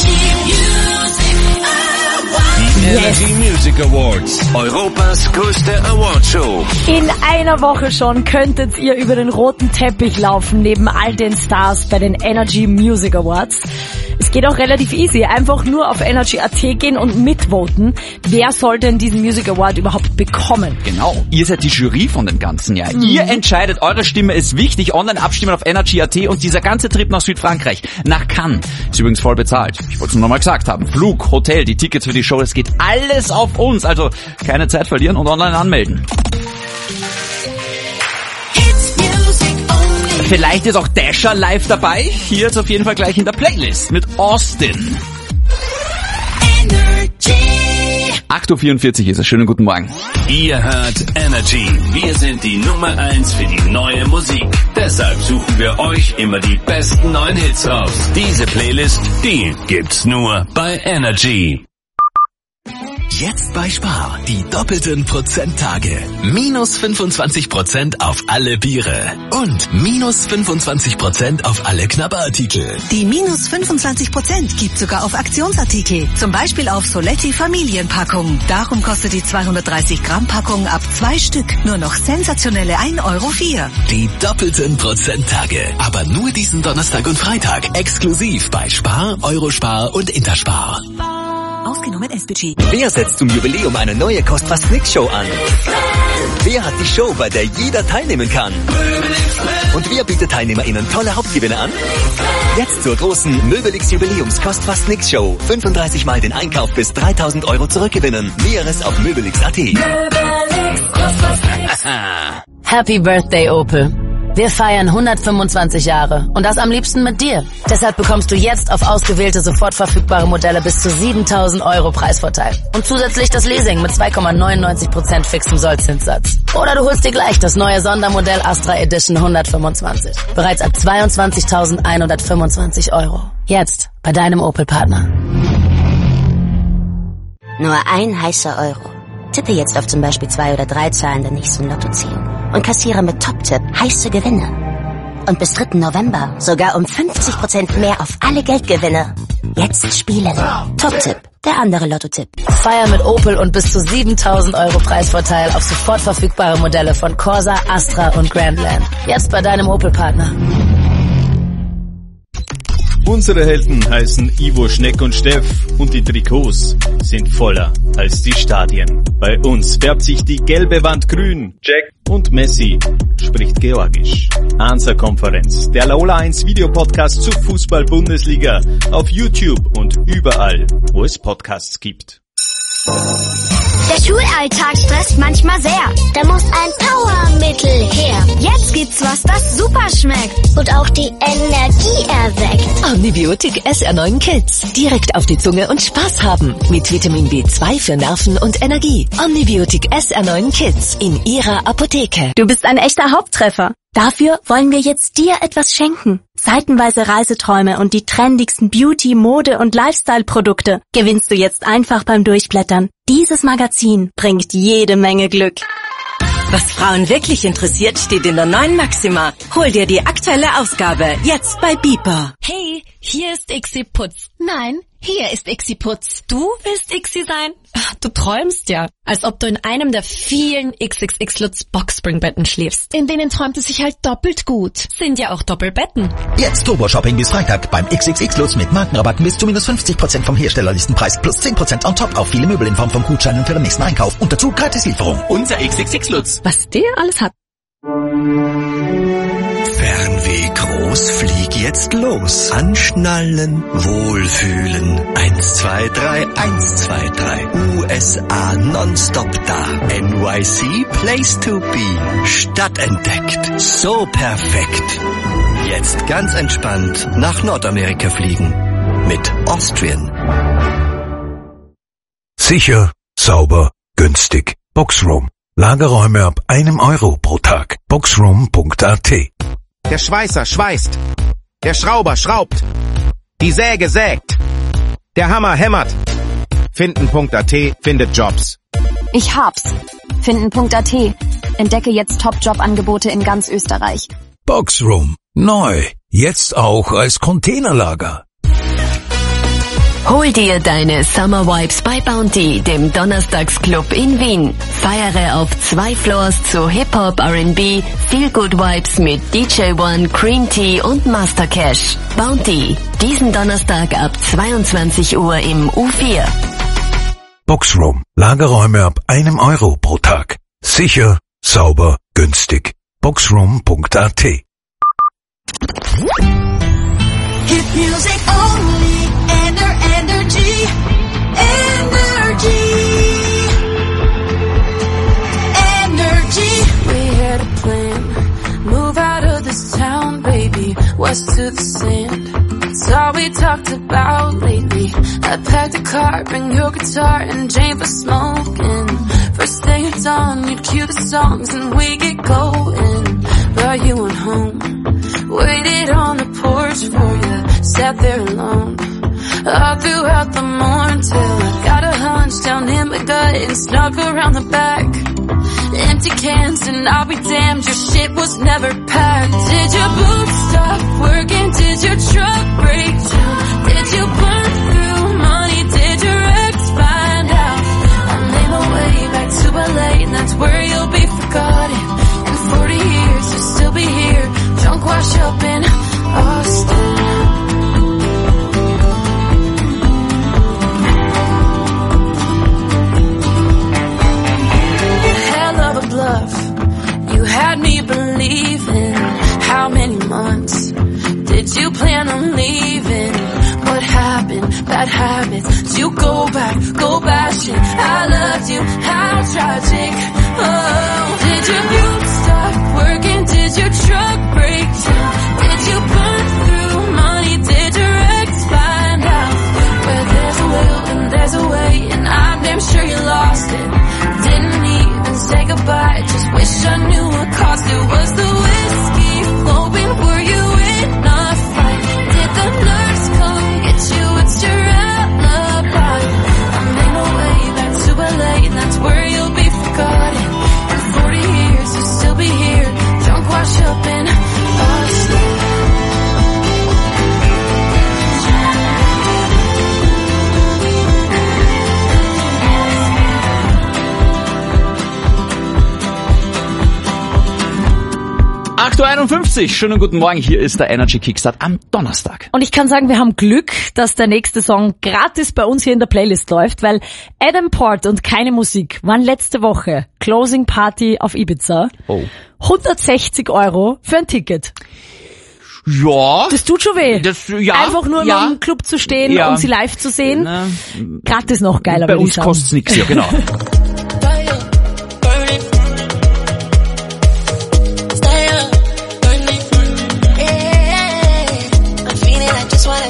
Speaker 1: Die Energy Music Awards, Europas größte Awardshow.
Speaker 4: In einer Woche schon könntet ihr über den roten Teppich laufen, neben all den Stars bei den Energy Music Awards. Es geht auch relativ easy. Einfach nur auf energy punkt at gehen und mitvoten. Wer soll denn diesen Music Award überhaupt bekommen?
Speaker 13: Genau. Ihr seid die Jury von dem Ganzen, ja. Mhm. Ihr entscheidet, eure Stimme ist wichtig. Online abstimmen auf energy punkt at und dieser ganze Trip nach Südfrankreich, nach Cannes, ist übrigens voll bezahlt. Ich wollte es nur nochmal gesagt haben. Flug, Hotel, die Tickets für die Show, das geht alles auf uns. Also keine Zeit verlieren und online anmelden. Vielleicht ist auch Dasher live dabei. Hier ist auf jeden Fall gleich in der Playlist mit Austin. acht Uhr vierundvierzig ist es. Schönen guten Morgen.
Speaker 1: Ihr hört Energy. Wir sind die Nummer eins für die neue Musik. Deshalb suchen wir euch immer die besten neuen Hits aus. Diese Playlist, die gibt's nur bei Energy.
Speaker 15: Jetzt bei Spar, die doppelten Prozenttage. Minus fünfundzwanzig Prozent auf alle Biere. Und minus fünfundzwanzig Prozent auf alle Knabberartikel.
Speaker 19: Die minus fünfundzwanzig Prozent gibt sogar auf Aktionsartikel. Zum Beispiel auf Soletti Familienpackung. Darum kostet die zweihundertdreißig Gramm Packung ab zwei Stück nur noch sensationelle ein Euro vier.
Speaker 15: Die doppelten Prozenttage. Aber nur diesen Donnerstag und Freitag. Exklusiv bei Spar, Eurospar und Interspar.
Speaker 19: Ausgenommen S B G.
Speaker 16: Wer setzt zum Jubiläum eine neue Kost-was-nix-Show an? Wer hat die Show, bei der jeder teilnehmen kann? Und wer bietet TeilnehmerInnen tolle Hauptgewinne an? Jetzt zur großen Möbelix Jubiläums Kost-was-nix-Show. fünfunddreißig Mal den Einkauf bis dreitausend Euro zurückgewinnen. Näheres auf möbelix punkt at.
Speaker 18: Happy Birthday, Opel. Wir feiern hundertfünfundzwanzig Jahre und das am liebsten mit dir. Deshalb bekommst du jetzt auf ausgewählte sofort verfügbare Modelle bis zu siebentausend Euro Preisvorteil. Und zusätzlich das Leasing mit zwei Komma neunundneunzig Prozent fixem Sollzinssatz. Oder du holst dir gleich das neue Sondermodell Astra Edition hundertfünfundzwanzig. Bereits ab zweiundzwanzigtausendeinhundertfünfundzwanzig Euro. Jetzt bei deinem Opel-Partner.
Speaker 24: Nur ein heißer Euro. Tippe jetzt auf zum Beispiel zwei oder drei Zahlen der nächsten Lotto ziehen und kassiere mit Top-Tipp heiße Gewinne. Und bis dritten November sogar um fünfzig Prozent mehr auf alle Geldgewinne. Jetzt spielen. Top-Tipp, der andere Lotto-Tipp.
Speaker 18: Feier mit Opel und bis zu siebentausend Euro Preisvorteil auf sofort verfügbare Modelle von Corsa, Astra und Grandland. Jetzt bei deinem Opel-Partner.
Speaker 25: Unsere Helden heißen Ivo, Schneck und Steff und die Trikots sind voller als die Stadien. Bei uns färbt sich die gelbe Wand grün. Jack und Messi spricht Georgisch. Hansa-Konferenz, der Laola eins Videopodcast zur Fußball-Bundesliga auf YouTube und überall, wo es Podcasts gibt.
Speaker 5: Der Schulalltag stresst manchmal sehr. Da muss ein Powermittel her. Jetzt gibt's was, das super schmeckt und auch die Energie erweckt.
Speaker 2: Omnibiotik S R neun Kids. Direkt auf die Zunge und Spaß haben. Mit Vitamin B zwei für Nerven und Energie. Omnibiotik S R neun Kids in Ihrer Apotheke.
Speaker 12: Du bist ein echter Haupttreffer. Dafür wollen wir jetzt dir etwas schenken. Seitenweise Reiseträume und die trendigsten Beauty-, Mode- und Lifestyle-Produkte gewinnst du jetzt einfach beim Durchblättern. Dieses Magazin bringt jede Menge Glück.
Speaker 17: Was Frauen wirklich interessiert, steht in der neuen Maxima. Hol dir die aktuelle Ausgabe jetzt bei Beeper.
Speaker 4: Hey, hier ist Ixi Putz. Nein, hier ist Ixi Putz. Du willst Ixi sein? Du träumst ja, als ob du in einem der vielen X X X Lutz Boxspringbetten schläfst. In denen träumt es sich halt doppelt gut. Sind ja auch Doppelbetten.
Speaker 20: Jetzt Turbo-Shopping bis Freitag beim X X X Lutz mit Markenrabatten bis zu minus fünfzig Prozent vom Herstellerlistenpreis plus zehn Prozent on top auf viele Möbel in Form von Gutscheinen für den nächsten Einkauf und dazu Gratislieferung.
Speaker 15: Unser X X X Lutz.
Speaker 4: Was der alles hat.
Speaker 16: Fernweh groß, flieg jetzt los. Anschnallen, wohlfühlen. Eins, zwei, drei, eins, zwei, drei. U S A nonstop da. N Y C, place to be. Stadt entdeckt. So perfekt. Jetzt ganz entspannt nach Nordamerika fliegen. Mit Austrian.
Speaker 7: Sicher, sauber, günstig. Boxroom. Lagerräume ab einem Euro pro Tag. boxroom punkt a t.
Speaker 21: Der Schweißer schweißt. Der Schrauber schraubt. Die Säge sägt. Der Hammer hämmert. Finden punkt a t findet Jobs.
Speaker 12: Ich hab's. Finden punkt a t. Entdecke jetzt Top-Job-Angebote in ganz Österreich.
Speaker 7: Boxroom. Neu. Jetzt auch als Containerlager.
Speaker 2: Hol dir deine Summer Vibes bei Bounty, dem Donnerstagsclub in Wien. Feiere auf zwei Floors zu Hip-Hop, R and B, Feel Good Vibes mit D J One, Cream Tea und Master Cash. Bounty, diesen Donnerstag ab zweiundzwanzig Uhr im U vier.
Speaker 7: Boxroom. Lagerräume ab einem Euro pro Tag. Sicher, sauber, günstig. boxroom punkt a t.
Speaker 6: Hit music only. Ener energy, energy, energy.
Speaker 10: We had a plan, move out of this town, baby, west to the sand. It's all we talked about lately. I packed a car, bring your guitar and Jane for smoking. First thing at dawn, you'd cue the songs and we get going. But you went home, waited on the porch for you, sat there alone. All throughout the morning till I got a hunch down in my gut and snuck around the back. Empty cans and I'll be damned, your shit was never packed. Did your boots stop working? Did your truck break down? Did you burn through money? Did your ex find out? I made my way back to L A and that's where you'll be forgotten. In forty years you'll still be here, drunk wash up in Austin. You had me believing. How many months did you plan on leaving? What happened? Bad habits. Did you go back, go bashing? I loved you, how tragic. Oh, did your boots stop working? Did your truck break down? Did you burn through money? Did your ex find out? Where there's a will and there's a way, and I'm damn sure you lost it. Didn't even say goodbye, just wish I knew what caused it. Was the whiskey flowing? Were you in a fight? Did the nurse come get you? It's your alibi. I made my way back to L A and that's where you'll be forgotten. In forty years you'll still be here, drunk wash up in Austin.
Speaker 13: acht Uhr einundfünfzig, schönen guten Morgen, hier ist der Energy Kickstart am Donnerstag.
Speaker 4: Und ich kann sagen, wir haben Glück, dass der nächste Song gratis bei uns hier in der Playlist läuft, weil Adam Port und Keine Musik waren letzte Woche Closing Party auf Ibiza.
Speaker 13: Oh.
Speaker 4: hundertsechzig Euro für ein Ticket.
Speaker 13: Ja.
Speaker 4: Das tut schon weh.
Speaker 13: Das, ja.
Speaker 4: Einfach nur
Speaker 13: ja.
Speaker 4: im Club zu stehen
Speaker 13: ja.
Speaker 4: und sie live zu sehen.
Speaker 13: Na,
Speaker 4: gratis noch geiler,
Speaker 13: bei
Speaker 4: würde ich
Speaker 13: uns
Speaker 4: sagen.
Speaker 13: kostet's nichts, ja genau.
Speaker 6: Just wanna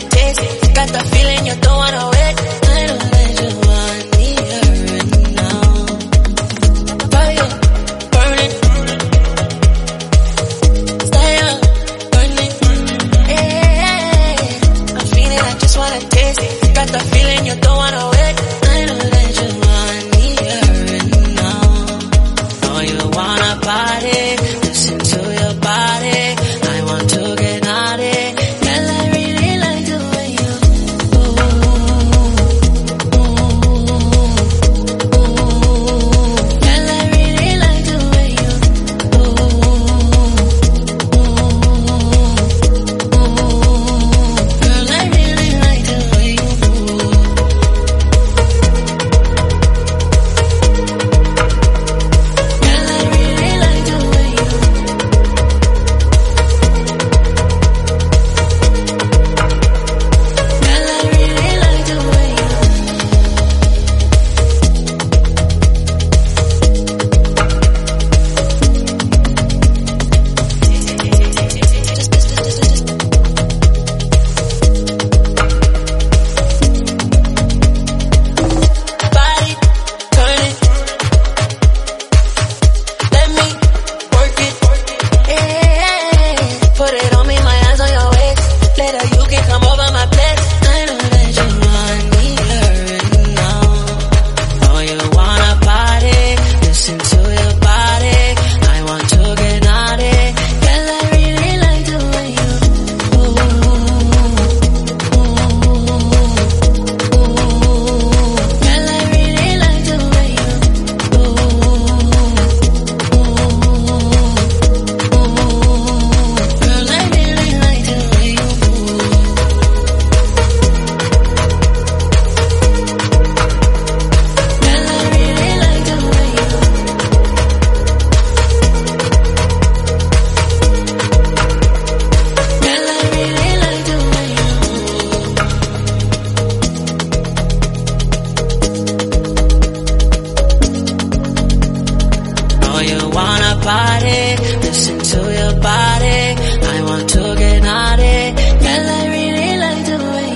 Speaker 6: listen to your body. I want to get naughty. Girl, I really like the way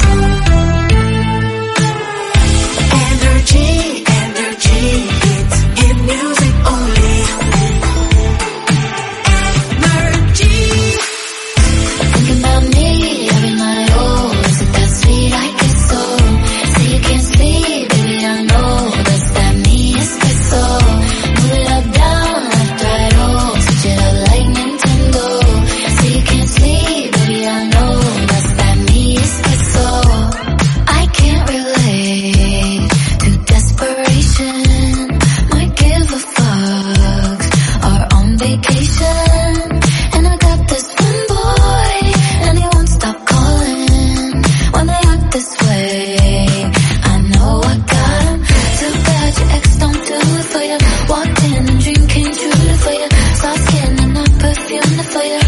Speaker 6: energy, energy, it's in music only. Energy. Thinking about me every night, oh, is it that sweet? I guess so. Say you can't sleep, baby, I know. That's that me, espresso. Move it up, down, left, right, oh, switch it up like Nintendo. Say you can't sleep, baby, I know. That's that me, espresso. I can't relate to desperation. Might give a fuck, or on vacation. And I got this one boy, and he won't stop calling when they act this way. I know I got him. Too bad your ex don't do it for you. Walked in and dream came true for you. Soft skin and not perfume for you.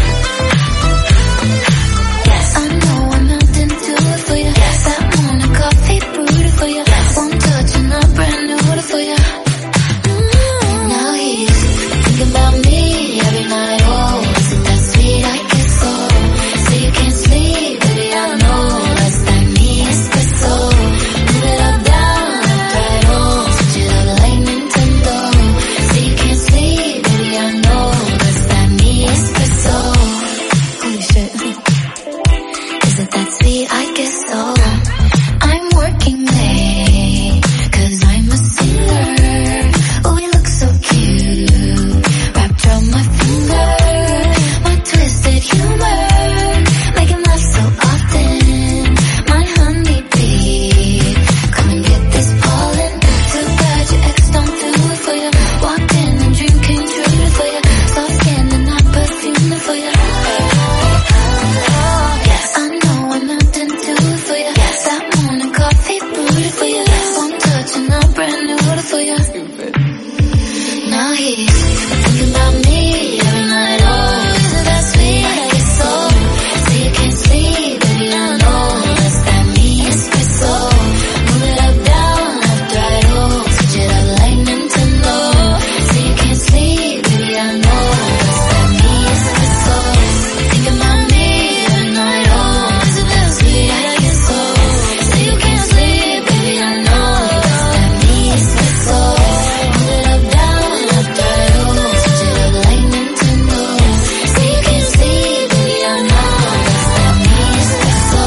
Speaker 6: Yes, I know I'm not into it for you. Yes, that morning coffee brewed for you. Yes, one touch and I'm brand new for you. Mm, now he's thinking about me every night. Oh, is it that sweet? I guess so. Say you can't sleep, baby, I know. That's that me, espresso. Move it up, down, left, right, oh, switch it up like Nintendo. Say you can't sleep, baby, I know. That's that me, espresso. Holy shit. Is it that sweet? I guess so. I'm working late, cause I'm a singer. Oh, we look so cute, wrapped around my finger. My twisted humor, make him laugh so often. My honeybee, come and get this pollen. Too bad your ex don't do it for you. Walked in and dream came true for you. Soft skin and not perfume for you. Yes, I know I'm not into it for you. Yes, that morning coffee brewed for you. Yes, one touch and I'm brand new for you. Now he's thinking about me every night. Oh, is it that sweet? I guess so. Say you can't sleep, baby, I know. That's that me, espresso. Move it up, down, left, right, oh, switch it up like Nintendo. Say you can't sleep, baby, I know. That's that me, espresso. Thinking about me every night. Oh, is it that sweet? I guess so. Say you can't sleep, baby, I know. That's that me, espresso. Move it up, down, left, right, oh, switch it up like Nintendo. Say you can't sleep, baby, I know. That's that me, espresso.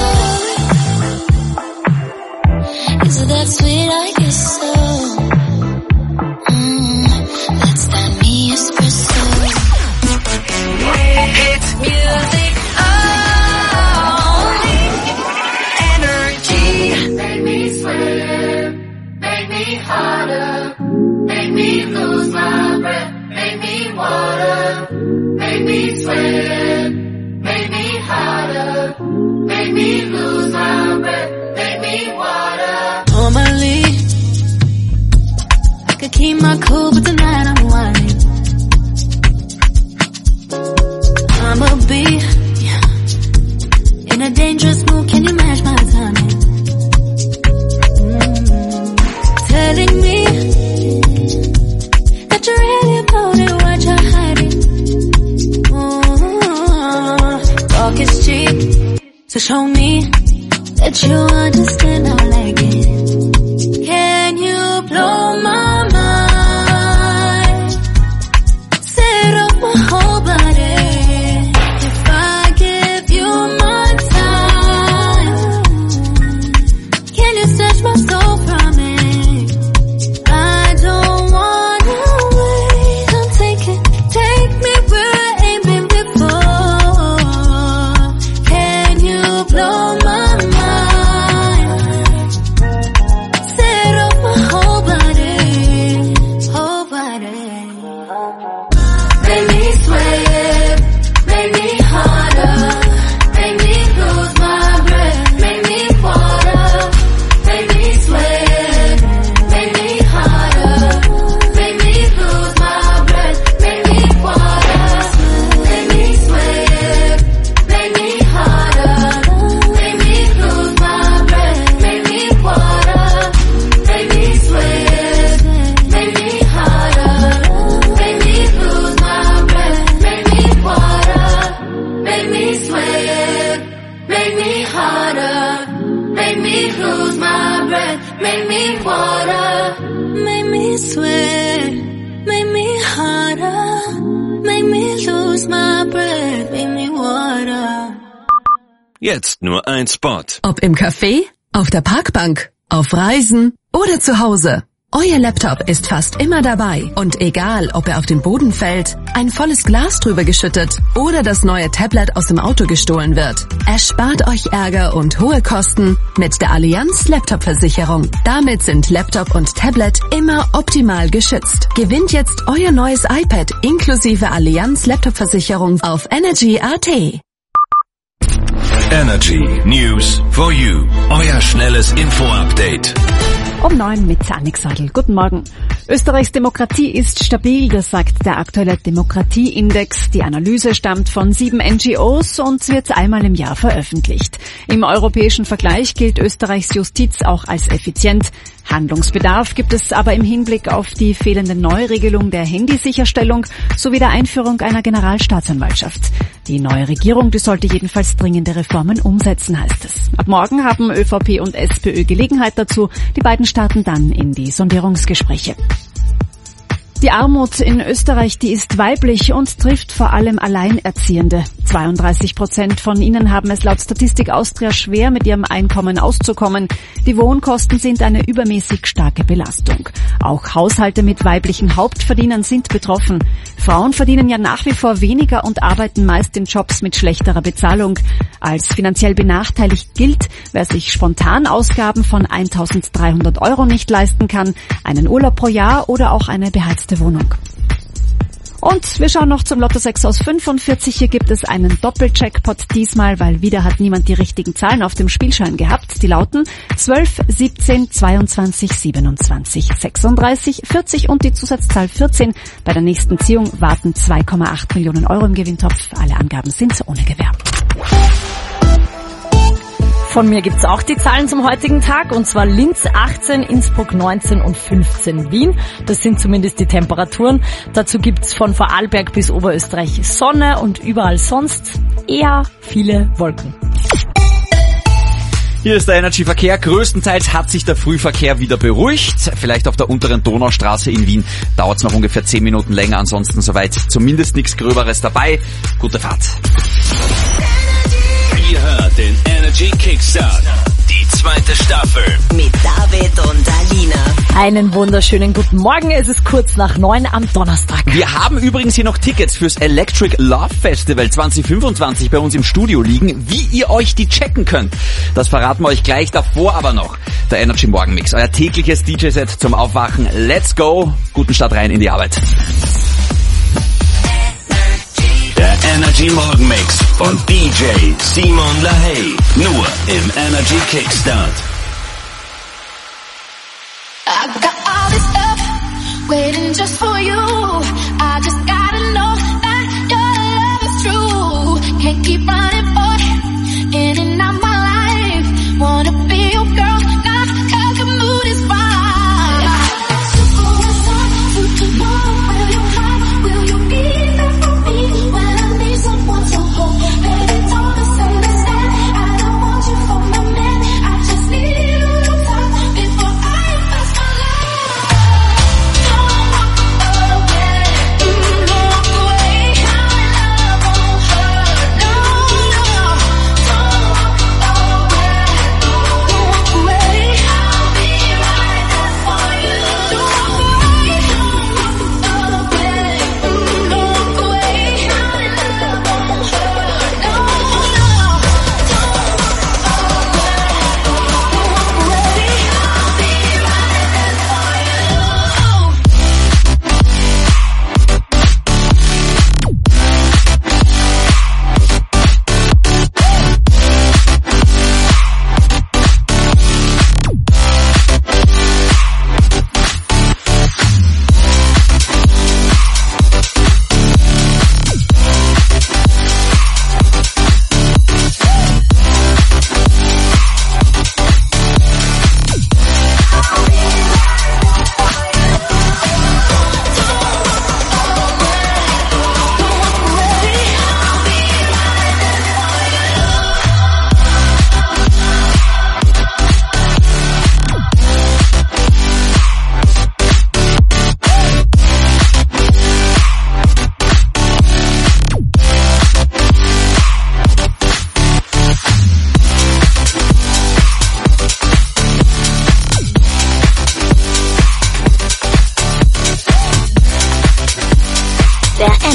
Speaker 6: Is it that sweet? I guess so. Mm, that's that me, espresso. It's music only. Energy. Make me swim, make me harder, make me lose my breath, make me water, make me swim, make me harder, make me lose my breath, make me water.
Speaker 10: Normally, I could keep my cool, but tonight I'm whining. I'ma be in a dangerous mood. Can you match my timing? Mm, telling me that you're really about it, what you're hiding. Mm, talk is cheap, so show me that you understand I like it. Can you blow my mind? Set up my whole body. If I give you my time, can you snatch my soul from me? I don't wanna wait. Come take it, take me where I ain't been before. Can you blow my mind? water. Make me sweat, make me harder. Make me lose my breath, make me water.
Speaker 1: Jetzt nur ein Spot.
Speaker 2: Ob im Café, auf der Parkbank, auf Reisen oder zu Hause. Euer Laptop ist fast immer dabei. Und egal, ob er auf den Boden fällt, ein volles Glas drüber geschüttet oder das neue Tablet aus dem Auto gestohlen wird, erspart euch Ärger und hohe Kosten mit der Allianz Laptop-Versicherung. Damit sind Laptop und Tablet immer optimal geschützt. Gewinnt jetzt euer neues iPad inklusive Allianz Laptop-Versicherung auf Energy Punkt a t.
Speaker 7: Energy News for You. Euer schnelles Info-Update.
Speaker 3: Um neun mit Annik Sadel. Guten Morgen. Österreichs Demokratie ist stabil, das sagt der aktuelle Demokratieindex. Die Analyse stammt von sieben N G Os und wird einmal im Jahr veröffentlicht. Im europäischen Vergleich gilt Österreichs Justiz auch als effizient. Handlungsbedarf gibt es aber im Hinblick auf die fehlende Neuregelung der Handysicherstellung sowie der Einführung einer Generalstaatsanwaltschaft. Die neue Regierung, die sollte jedenfalls dringende Reformen umsetzen, heißt es. Ab morgen haben ÖVP und SPÖ Gelegenheit dazu. Die beiden starten dann in die Sondierungsgespräche. Die Armut in Österreich, die ist weiblich und trifft vor allem Alleinerziehende. zweiunddreißig Prozent von ihnen haben es laut Statistik Austria schwer, mit ihrem Einkommen auszukommen. Die Wohnkosten sind eine übermäßig starke Belastung. Auch Haushalte mit weiblichen Hauptverdienern sind betroffen. Frauen verdienen ja nach wie vor weniger und arbeiten meist in Jobs mit schlechterer Bezahlung. Als finanziell benachteiligt gilt, wer sich spontan Ausgaben von eintausenddreihundert Euro nicht leisten kann, einen Urlaub pro Jahr oder auch eine beheizte Wohnung. Und wir schauen noch zum Lotto sechs aus fünfundvierzig. Hier gibt es einen Doppeljackpot diesmal, weil wieder hat niemand die richtigen Zahlen auf dem Spielschein gehabt. Die lauten zwölf, siebzehn, zweiundzwanzig, siebenundzwanzig, sechsunddreißig, vierzig und die Zusatzzahl vierzehn. Bei der nächsten Ziehung warten zwei Komma acht Millionen Euro im Gewinntopf. Alle Angaben sind ohne Gewähr.
Speaker 4: Von mir gibt's auch die Zahlen zum heutigen Tag, und zwar Linz achtzehn, Innsbruck neunzehn und fünfzehn Wien. Das sind zumindest die Temperaturen. Dazu gibt's von Vorarlberg bis Oberösterreich Sonne und überall sonst eher viele Wolken.
Speaker 13: Hier ist der Energy-Verkehr. Größtenteils hat sich der Frühverkehr wieder beruhigt. Vielleicht auf der unteren Donaustraße in Wien dauert es noch ungefähr zehn Minuten länger. Ansonsten soweit zumindest nichts Gröberes dabei. Gute Fahrt.
Speaker 1: Ihr hört den Energy Kickstart. Die zweite Staffel.
Speaker 17: Mit David und Alina.
Speaker 4: Einen wunderschönen guten Morgen. Es ist kurz nach neun am Donnerstag.
Speaker 13: Wir haben übrigens hier noch Tickets fürs Electric Love Festival zwanzig fünfundzwanzig bei uns im Studio liegen. Wie ihr euch die checken könnt, das verraten wir euch gleich. Davor aber noch der Energy Morgenmix. Euer tägliches D J-Set zum Aufwachen. Let's go. Guten Start rein in die Arbeit.
Speaker 1: Der Energy Morgenmix von D J Simon LaHaye. Nur im Energy Kickstart.
Speaker 10: I got all this stuff waiting just for you. I just gotta know that your love is true. Can't keep running for in and out my life. Wanna be your girl, not 'cause the mood is fine. Will you hide? Will you be there for me when I need someone to hold? Baby, don't misunderstand. I don't want you for my man. I just need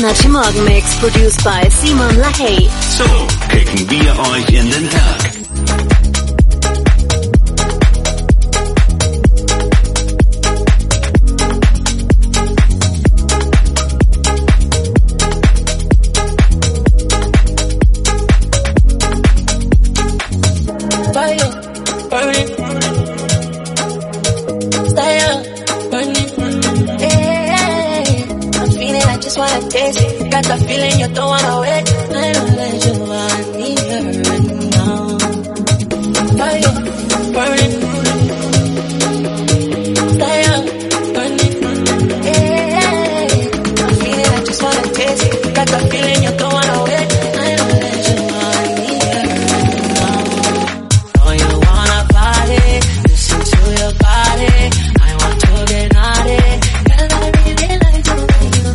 Speaker 11: Energy Morgen Mix, produced by Simon LaHaye.
Speaker 1: So kicken wir euch in den Tag.
Speaker 6: Got the feeling you don't wanna wait. I know that you want me right now. Fire, burning. Fire, burning. Yeah, I'm feeling I just wanna taste it. Got the feeling you don't wanna wait. I know that you want me right now. Oh, you wanna party? Listen to your body. I want to get naughty. Cause I really like to make you.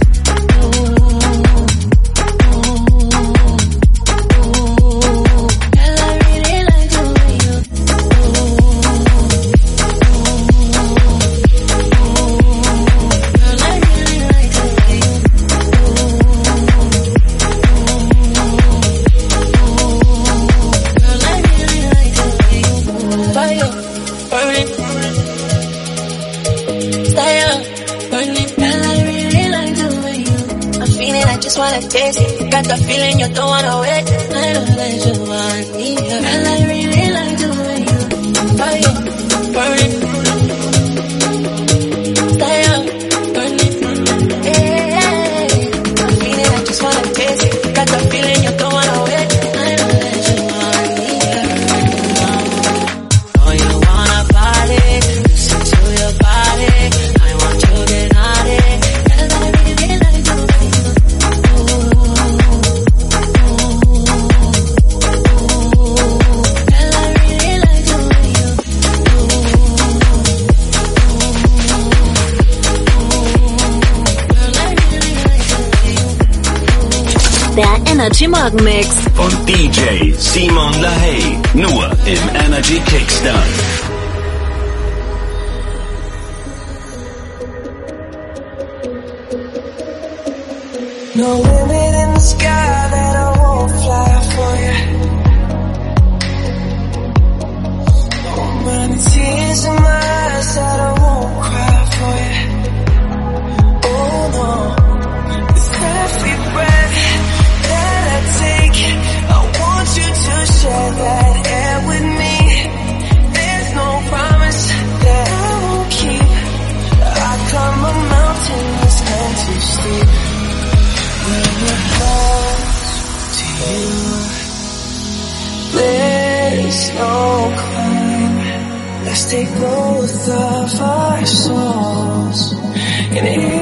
Speaker 6: Got the feeling you don't wanna wait. I know that you want me, and I really like the way you fire, burning, fire, burning. Yeah, I'm feeling I just wanna taste it. Got the feeling you don't wanna wait. I know that you want me right now. Oh, you wanna party? Listen to your body. I want to get naughty, and I really like the way you.
Speaker 11: Der Energy Morgen Mix
Speaker 1: von D J Simon LaHaye. Nur im Energy Kickstart.
Speaker 6: No limit in the sky that I won't fly for you. No many tears in my eyes that I won't cry for you. Oh no, this every breath that I take, I want you to share that air with me. There's no promise that I won't keep. I climb a mountain that's meant to steep. When we're close to you, there's no climb. Let's take both of our souls and